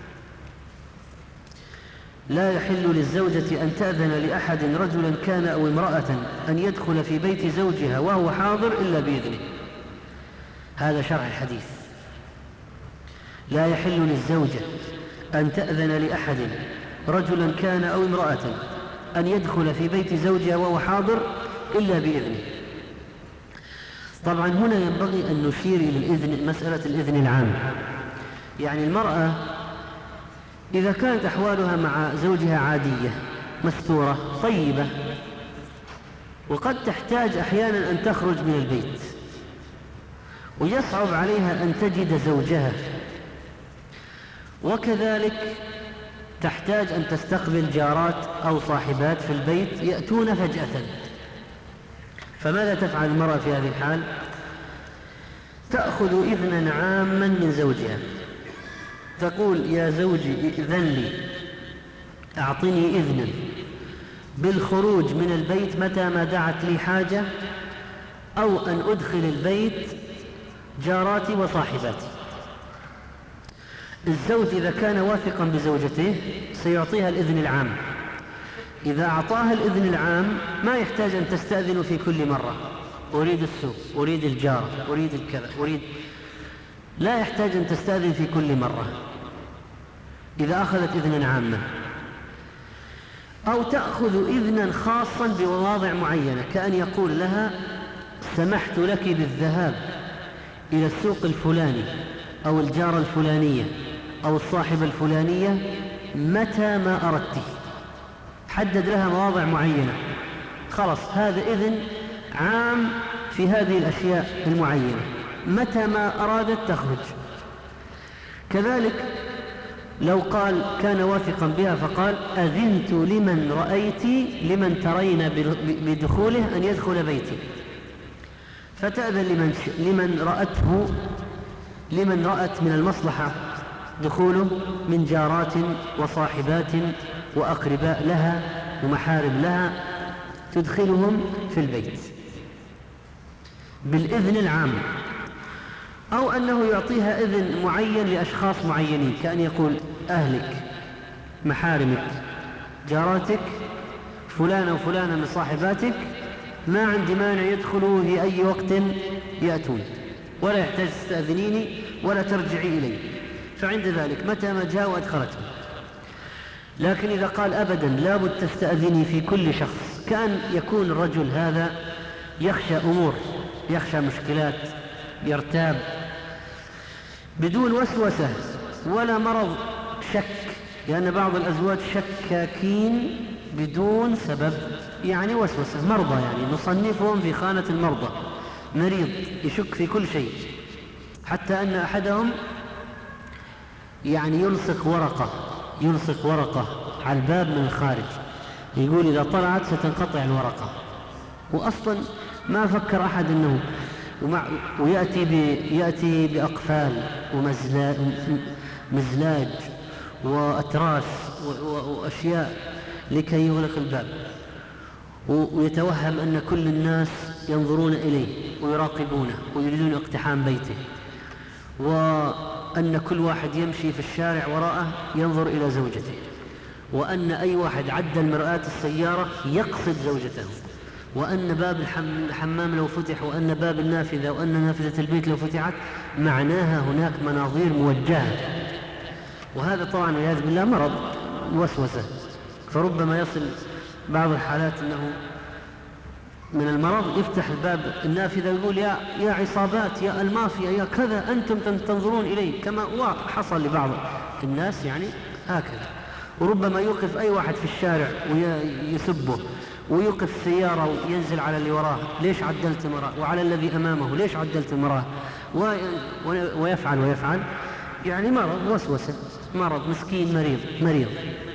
لا يحل للزوجة أن تأذن لأحد رجلا كان أو امرأة أن يدخل في بيت زوجها وهو حاضر إلا بإذنه. هذا شرح الحديث. لا يحل للزوجة أن تأذن لأحد رجلا كان أو امرأة أن يدخل في بيت زوجها وهو حاضر إلا بإذنه. طبعا هنا ينبغي أن نشير إلى الإذن، مسألة الإذن العام. يعني المرأة إذا كانت أحوالها مع زوجها عادية مستورة طيبة، وقد تحتاج أحيانا أن تخرج من البيت ويصعب عليها أن تجد زوجها، وكذلك تحتاج أن تستقبل جارات أو صاحبات في البيت يأتون فجأة، فماذا تفعل المرأة في هذه الحال؟ تأخذ إذنا عاما من زوجها، تقول: يا زوجي إذن لي، أعطني إذنا بالخروج من البيت متى ما دعت لي حاجة، أو أن أدخل البيت جاراتي وصاحباتي. الزوج إذا كان واثقا بزوجته سيعطيها الإذن العام. إذا أعطاها الإذن العام ما يحتاج أن تستأذن في كل مرة، أريد السوق، أريد الجار، أريد الكذا، لا يحتاج أن تستأذن في كل مرة إذا أخذت إذنا عاما. أو تأخذ إذنا خاصا بمواضع معينة، كأن يقول لها سمحت لك بالذهاب إلى السوق الفلاني أو الجارة الفلانية أو الصاحبة الفلانية متى ما أردت. حدد لها مواضع معينة، خلاص هذا إذن عام في هذه الأشياء المعينة، متى ما أرادت تخرج. كذلك لو قال كان واثقا بها فقال أذنت لمن ترين بدخوله أن يدخل بيتي، فتأذن لمن رأت من المصلحة دخوله من جارات وصاحبات وأقرباء لها ومحارم لها، تدخلهم في البيت بالإذن العام. أو أنه يعطيها إذن معين لأشخاص معينين، كأن يقول أهلك، محارمك، جاراتك، فلانة وفلانة من صاحباتك ما عندي مانع يدخلوا في أي وقت يأتون، ولا يحتاج تستأذنيني ولا ترجعي إلي، فعند ذلك متى ما جاءوا أدخلتهم. لكن إذا قال أبدا لابد تستأذني في كل شخص، كأن يكون الرجل هذا يخشى أمور، يخشى مشكلات، يرتاب بدون وسوسة ولا مرض شك، لأن بعض الأزواج شكاكين بدون سبب، يعني وسوسة، مرضى، يعني نصنفهم في خانة المرضى، مريض يشك في كل شيء، حتى أن أحدهم يعني يلصق ورقة على الباب من الخارج، يقول إذا طلعت ستنقطع الورقة، وأصلا ما فكر أحد أنه ويأتي بأقفال ومزلاج وأتراس وأشياء لكي يغلق الباب، ويتوهم أن كل الناس ينظرون إليه ويراقبونه ويريدون اقتحام بيته، وأن كل واحد يمشي في الشارع وراءه ينظر إلى زوجته، وأن أي واحد عدل مرآة السيارة يقصد زوجته، وأن باب الحمام لو فتح، وأن باب النافذة، وأن نافذة البيت لو فتحت، معناها هناك مناظير موجهة. وهذا طبعا والعياذ بالله مرض وسوسة، فربما يصل بعض الحالات أنه من المرض يفتح الباب النافذة ويقول يا عصابات، يا المافيا، يا كذا، أنتم تنظرون إلي، كما حصل لبعض الناس يعني هكذا. وربما يوقف أي واحد في الشارع ويسبه، ويوقف السيارة وينزل على اللي وراه، ليش عدلت مراه، وعلى الذي أمامه ليش عدلت مراه، ويفعل يعني مرض وسوسة، مرض، مسكين، مريض.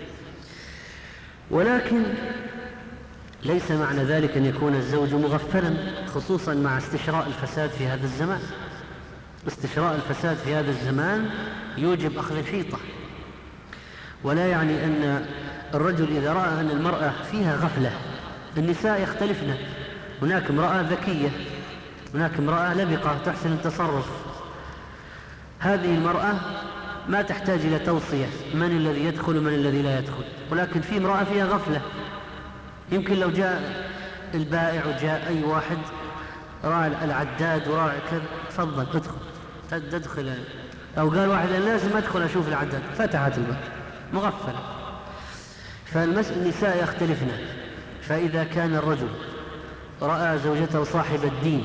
ولكن ليس معنى ذلك أن يكون الزوج مغفلا، خصوصا مع استشراء الفساد في هذا الزمان. استشراء الفساد في هذا الزمان يوجب أخذ الحيطة، ولا يعني أن الرجل إذا رأى أن المرأة فيها غفلة، النساء يختلفن، هناك امرأة ذكية، هناك امرأة لبقة تحسن التصرف، هذه المرأة ما تحتاج إلى توصية من الذي يدخل ومن الذي لا يدخل. ولكن في امرأة فيها غفلة، يمكن لو جاء البائع وجاء أي واحد راعي العداد وراعي كذا، تفضل ادخل، أو قال واحد لازم أدخل أشوف العداد، فتحت الباب، مغفلة. فالنساء يختلفن، فإذا كان الرجل رأى زوجته صاحب الدين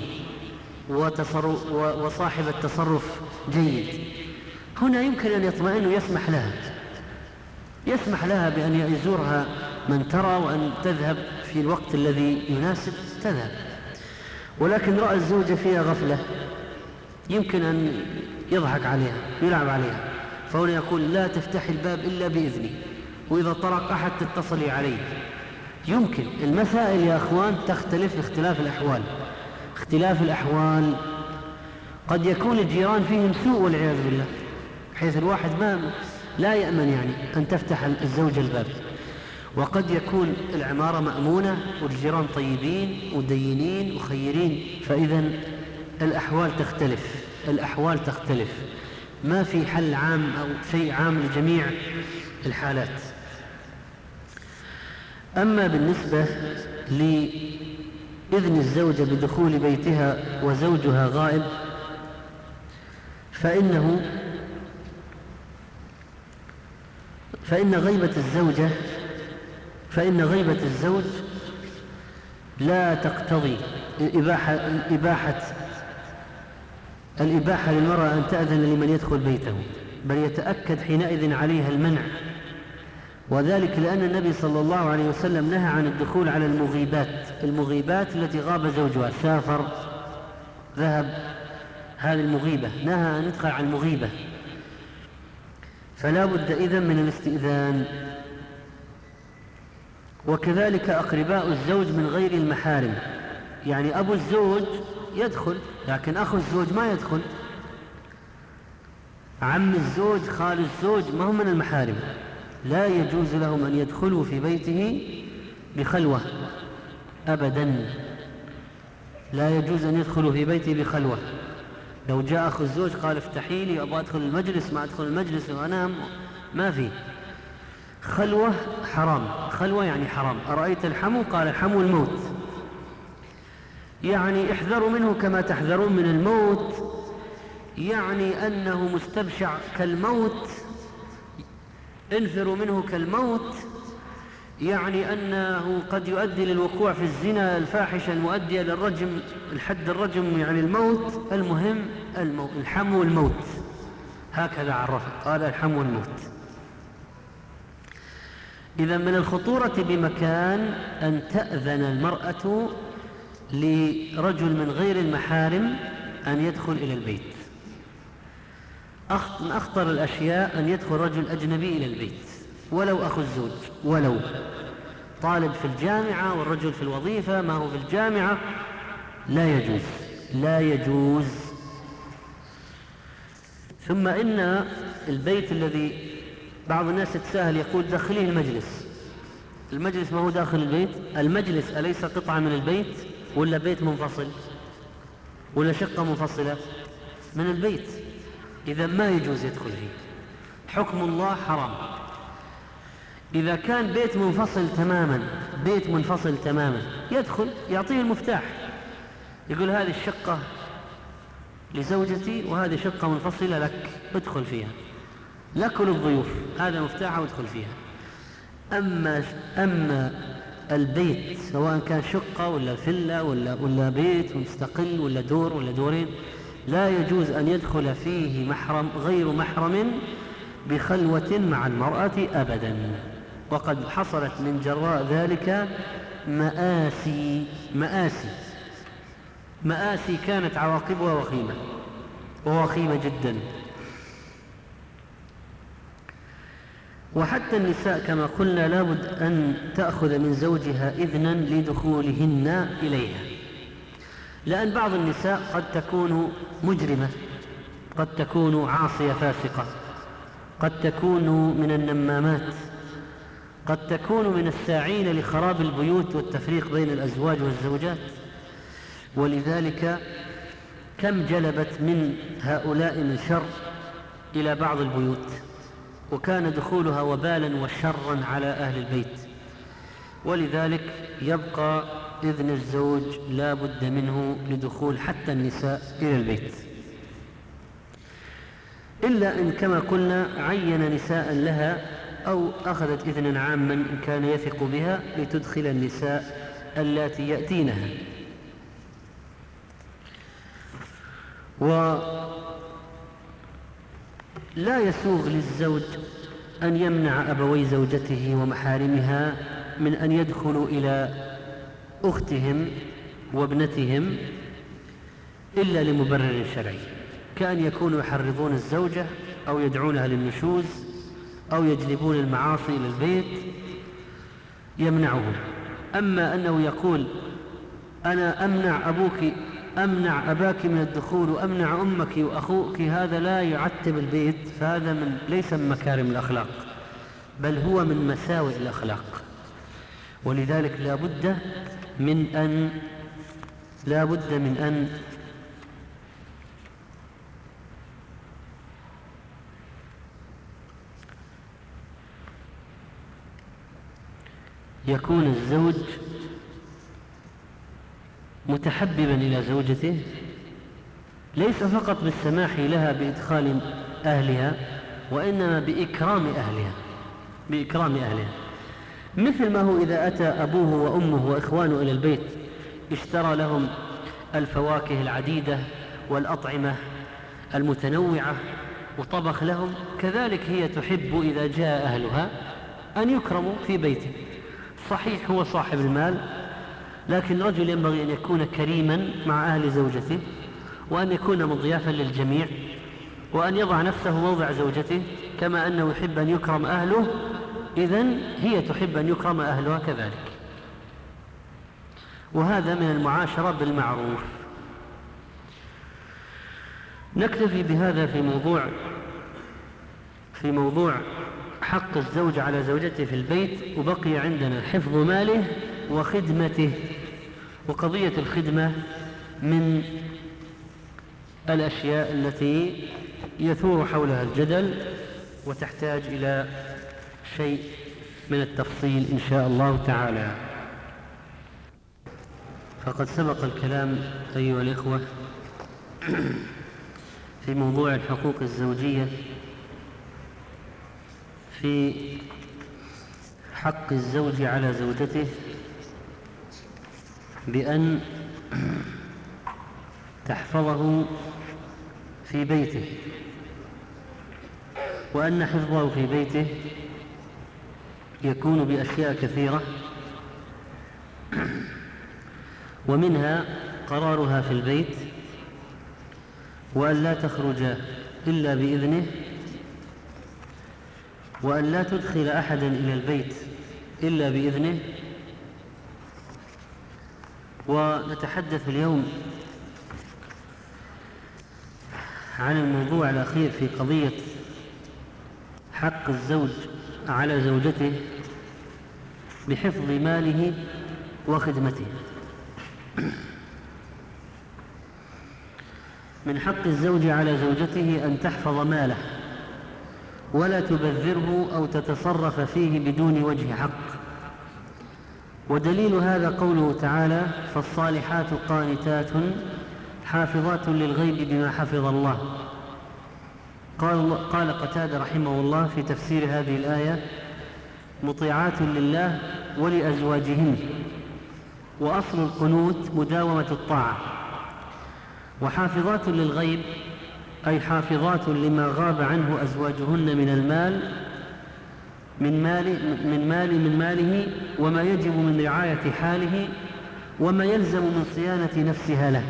وصاحب التصرف جيد، هنا يمكن أن يطمئن ويسمح لها بأن يزورها من ترى، وأن تذهب في الوقت الذي يناسب تذهب. ولكن رأى الزوجة فيها غفلة، يمكن أن يضحك عليها، يلعب عليها، فهنا يقول لا تفتح الباب إلا بإذني، وإذا طرق أحد تتصلي عليه. يمكن المسائل يا أخوان تختلف اختلاف الأحوال، قد يكون الجيران فيهم سوء والعياذ بالله، حيث الواحد لا يأمن يعني أن تفتح الزوجة الباب. وقد يكون العمارة مأمونة والجيران طيبين ودينين وخيرين، فإذا الأحوال تختلف، ما في حل عام أو شيء عام لجميع الحالات. أما بالنسبة لإذن الزوجة بدخول بيتها وزوجها غائب، فإن غيبة الزوج لا تقتضي الإباحة للمرأة أن تأذن لمن يدخل بيته، بل يتأكد حينئذ عليها المنع، وذلك لأن النبي صلى الله عليه وسلم نهى عن الدخول على المغيبات التي غاب زوجها، سافر، ذهب، هذه المغيبة، نهى أن يدخل على المغيبة، فلا بد إذن من الاستئذان. وكذلك أقرباء الزوج من غير المحارم، يعني أبو الزوج يدخل لكن أخو الزوج ما يدخل، عم الزوج، خال الزوج، ما هم من المحارم، لا يجوز لهم أن يدخلوا في بيته بخلوة أبدا، لا يجوز أن يدخلوا في بيته بخلوة. لو جاء أخو الزوج قال افتحي لي أبغى أدخل المجلس، ما أدخل المجلس وأنام، ما في خلوة، حرام. خلوة يعني حرام. أرأيت الحمو؟ قال الحمو الموت، يعني احذروا منه كما تحذرون من الموت، يعني أنه مستبشع كالموت، انفروا منه كالموت، يعني أنه قد يؤدي للوقوع في الزنا الفاحشة المؤدية للرجم، الحد الرجم، يعني الموت. المهم الحمو الموت، هكذا عرفه، قال الحمو الموت. إذا من الخطورة بمكان أن تأذن المرأة لرجل من غير المحارم أن يدخل إلى البيت. من أخطر الأشياء أن يدخل رجل أجنبي إلى البيت، ولو أخو الزوج، ولو طالب في الجامعة والرجل في الوظيفة، ما هو في الجامعة، لا يجوز. ثم إن البيت الذي بعض الناس يتساهل يقول دخليه المجلس ما هو داخل البيت. المجلس أليس قطعة من البيت، ولا بيت منفصل، ولا شقة منفصلة من البيت؟ إذا ما يجوز يدخل فيه، حكم الله حرام. إذا كان بيت منفصل تماما يدخل، يعطيه المفتاح، يقول هذه الشقة لزوجتي وهذه شقة منفصلة لك، ادخل فيها، لك وللضيوف، هذا مفتاحها وادخل فيها. أما البيت سواء كان شقة ولا فيلا ولا بيت مستقل ولا دور ولا دورين، لا يجوز أن يدخل فيه غير محرم بخلوة مع المرأة أبدا. وقد حصلت من جراء ذلك مآسي كانت عواقبها وخيمة جدا. وحتى النساء كما قلنا لابد أن تأخذ من زوجها إذنا لدخولهن إليها، لأن بعض النساء قد تكون مجرمة، قد تكون عاصية فاسقة، قد تكون من النمامات، قد تكون من الساعين لخراب البيوت والتفريق بين الأزواج والزوجات. ولذلك كم جلبت من هؤلاء من شر إلى بعض البيوت، وكان دخولها وبالا وشرا على أهل البيت. ولذلك يبقى إذن الزوج لا بد منه لدخول حتى النساء إلى البيت، إلا إن كما قلنا عين نساء لها أو أخذت إذنا عاما إن كان يثق بها لتدخل النساء اللاتي يأتينها. ولا يسوغ للزوج أن يمنع أبوي زوجته ومحارمها من أن يدخلوا إلى أختهم وابنتهم إلا لمبرر شرعي، كأن يكونوا يحرضون الزوجة أو يدعونها للنشوز أو يجلبون المعاصي إلى البيت يمنعهم. أما أنه يقول أنا أمنع أباك من الدخول وأمنع أمك وأخوك، هذا لا يعتب البيت، فهذا ليس من مكارم الأخلاق، بل هو من مساوئ الأخلاق. ولذلك لا بد من أن يكون الزوج متحببا إلى زوجته، ليس فقط بالسماح لها بإدخال أهلها، وإنما بإكرام أهلها، مثل ما هو إذا أتى أبوه وأمه وإخوانه إلى البيت اشترى لهم الفواكه العديدة والأطعمة المتنوعة وطبخ لهم، كذلك هي تحب إذا جاء أهلها أن يكرموا في بيته. صحيح هو صاحب المال، لكن الرجل ينبغي أن يكون كريما مع أهل زوجته، وأن يكون مضيافا للجميع، وأن يضع نفسه موضع زوجته كما أنه يحب أن يكرم أهله، إذن هي تحب أن يكرم أهلها كذلك. وهذا من المعاشرة بالمعروف. نكتفي بهذا في موضوع حق الزوج على زوجته في البيت، وبقي عندنا حفظ ماله وخدمته. وقضية الخدمة من الأشياء التي يثور حولها الجدل، وتحتاج إلى شيء من التفصيل إن شاء الله تعالى. فقد سبق الكلام أيها الإخوة في موضوع الحقوق الزوجية في حق الزوج على زوجته بأن تحفظه في بيته، وأن حفظه في بيته يكون بأشياء كثيرة، ومنها قرارها في البيت، وأن لا تخرج إلا بإذنه، وأن لا تدخل أحدا إلى البيت إلا بإذنه. ونتحدث اليوم عن الموضوع الأخير في قضية حق الزوج على زوجته بحفظ ماله وخدمته. من حق الزوج على زوجته أن تحفظ ماله ولا تبذره أو تتصرف فيه بدون وجه حق. ودليل هذا قوله تعالى: فالصالحات قانتات حافظات للغيب بما حفظ الله. قال قتادة رحمه الله في تفسير هذه الآية: مطيعات لله ولأزواجهن. وأصل القنوت مداومة الطاعة. وحافظات للغيب أي حافظات لما غاب عنه أزواجهن من ماله وما يجب من رعاية حاله وما يلزم من صيانة نفسها له.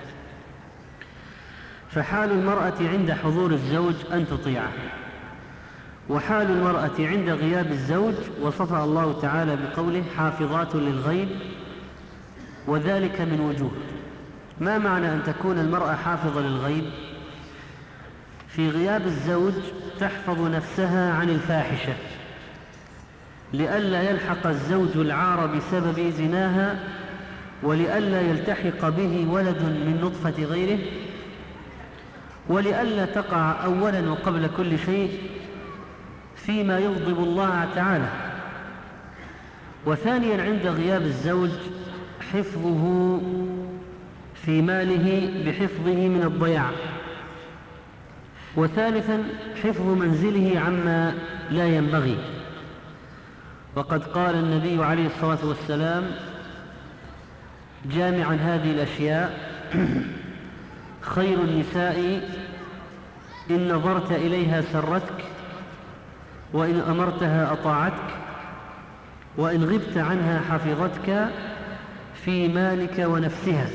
فحال المرأة عند حضور الزوج أن تطيعه، وحال المرأة عند غياب الزوج وصفها الله تعالى بقوله: حافظات للغيب، وذلك من وجوه. ما معنى أن تكون المرأة حافظة للغيب؟ في غياب الزوج تحفظ نفسها عن الفاحشة لئلا يلحق الزوج العار بسبب زناها، ولئلا يلتحق به ولد من نطفة غيره، ولئلا تقع أولا وقبل كل شيء فيما يغضب الله تعالى. وثانيا عند غياب الزوج حفظه في ماله بحفظه من الضياع. وثالثا حفظ منزله عما لا ينبغي. وقد قال النبي عليه الصلاة والسلام جامعا هذه الأشياء: خير النساء إن نظرت إليها سرتك، وإن أمرتها أطاعتك، وإن غبت عنها حفظتك في مالك ونفسها.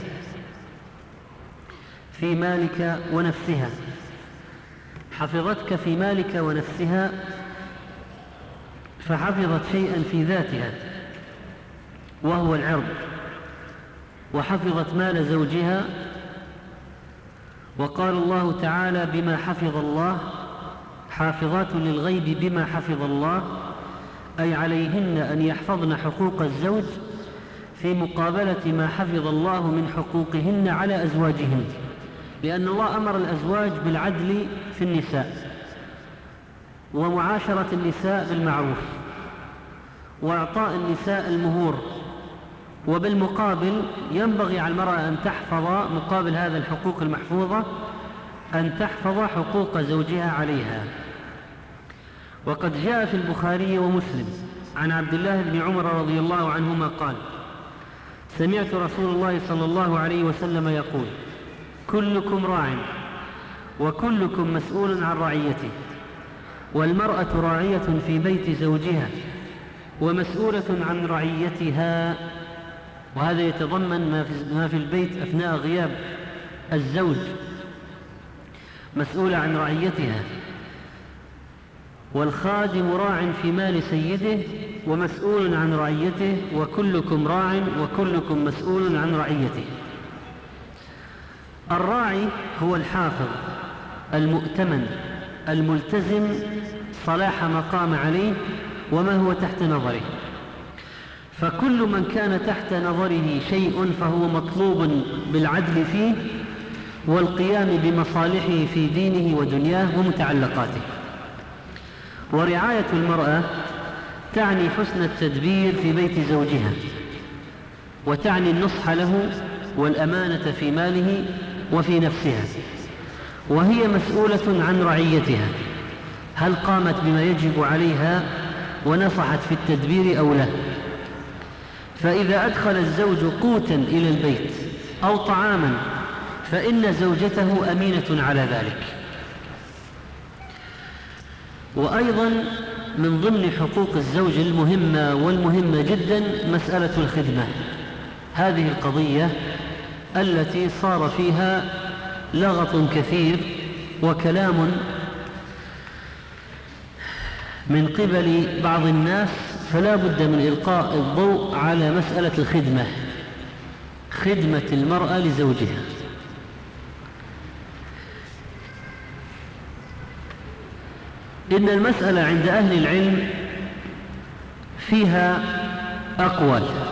في مالك ونفسها، حفظتك في مالك ونفسها، فحفظت شيئا في ذاتها وهو العرض، وحفظت مال زوجها. وقال الله تعالى: بما حفظ الله، حافظات للغيب بما حفظ الله، أي عليهن أن يحفظن حقوق الزوج في مقابلة ما حفظ الله من حقوقهن على أزواجهن، لأن الله أمر الأزواج بالعدل في النساء ومعاشرة النساء بالمعروف وإعطاء النساء المهور، وبالمقابل ينبغي على المرأة أن تحفظ مقابل هذا الحقوق المحفوظة أن تحفظ حقوق زوجها عليها. وقد جاء في البخاري ومسلم عن عبد الله بن عمر رضي الله عنهما قال: سمعت رسول الله صلى الله عليه وسلم يقول: كلكم راع وكلكم مسؤول عن رعيته، والمرأة راعية في بيت زوجها ومسؤولة عن رعيتها. وهذا يتضمن ما في البيت أثناء غياب الزوج، مسؤولة عن رعيتها. والخادم راع في مال سيده ومسؤول عن رعيته، وكلكم راع وكلكم مسؤول عن رعيته. الراعي هو الحافظ المؤتمن الملتزم صلاح ما قام عليه وما هو تحت نظره، فكل من كان تحت نظره شيء فهو مطلوب بالعدل فيه والقيام بمصالحه في دينه ودنياه ومتعلقاته. ورعاية المرأة تعني حسن التدبير في بيت زوجها، وتعني النصح له والأمانة في ماله وفي نفسها، وهي مسؤولة عن رعيتها، هل قامت بما يجب عليها ونصحت في التدبير أو لا. فإذا أدخل الزوج قوتا إلى البيت أو طعاما فإن زوجته أمينة على ذلك. وأيضا من ضمن حقوق الزوج المهمة والمهمة جدا مسألة الخدمة، هذه القضية التي صار فيها لغط كثير وكلام من قبل بعض الناس، فلا بد من إلقاء الضوء على مسألة الخدمة، خدمة المرأة لزوجها. إن المسألة عند أهل العلم فيها أقوال،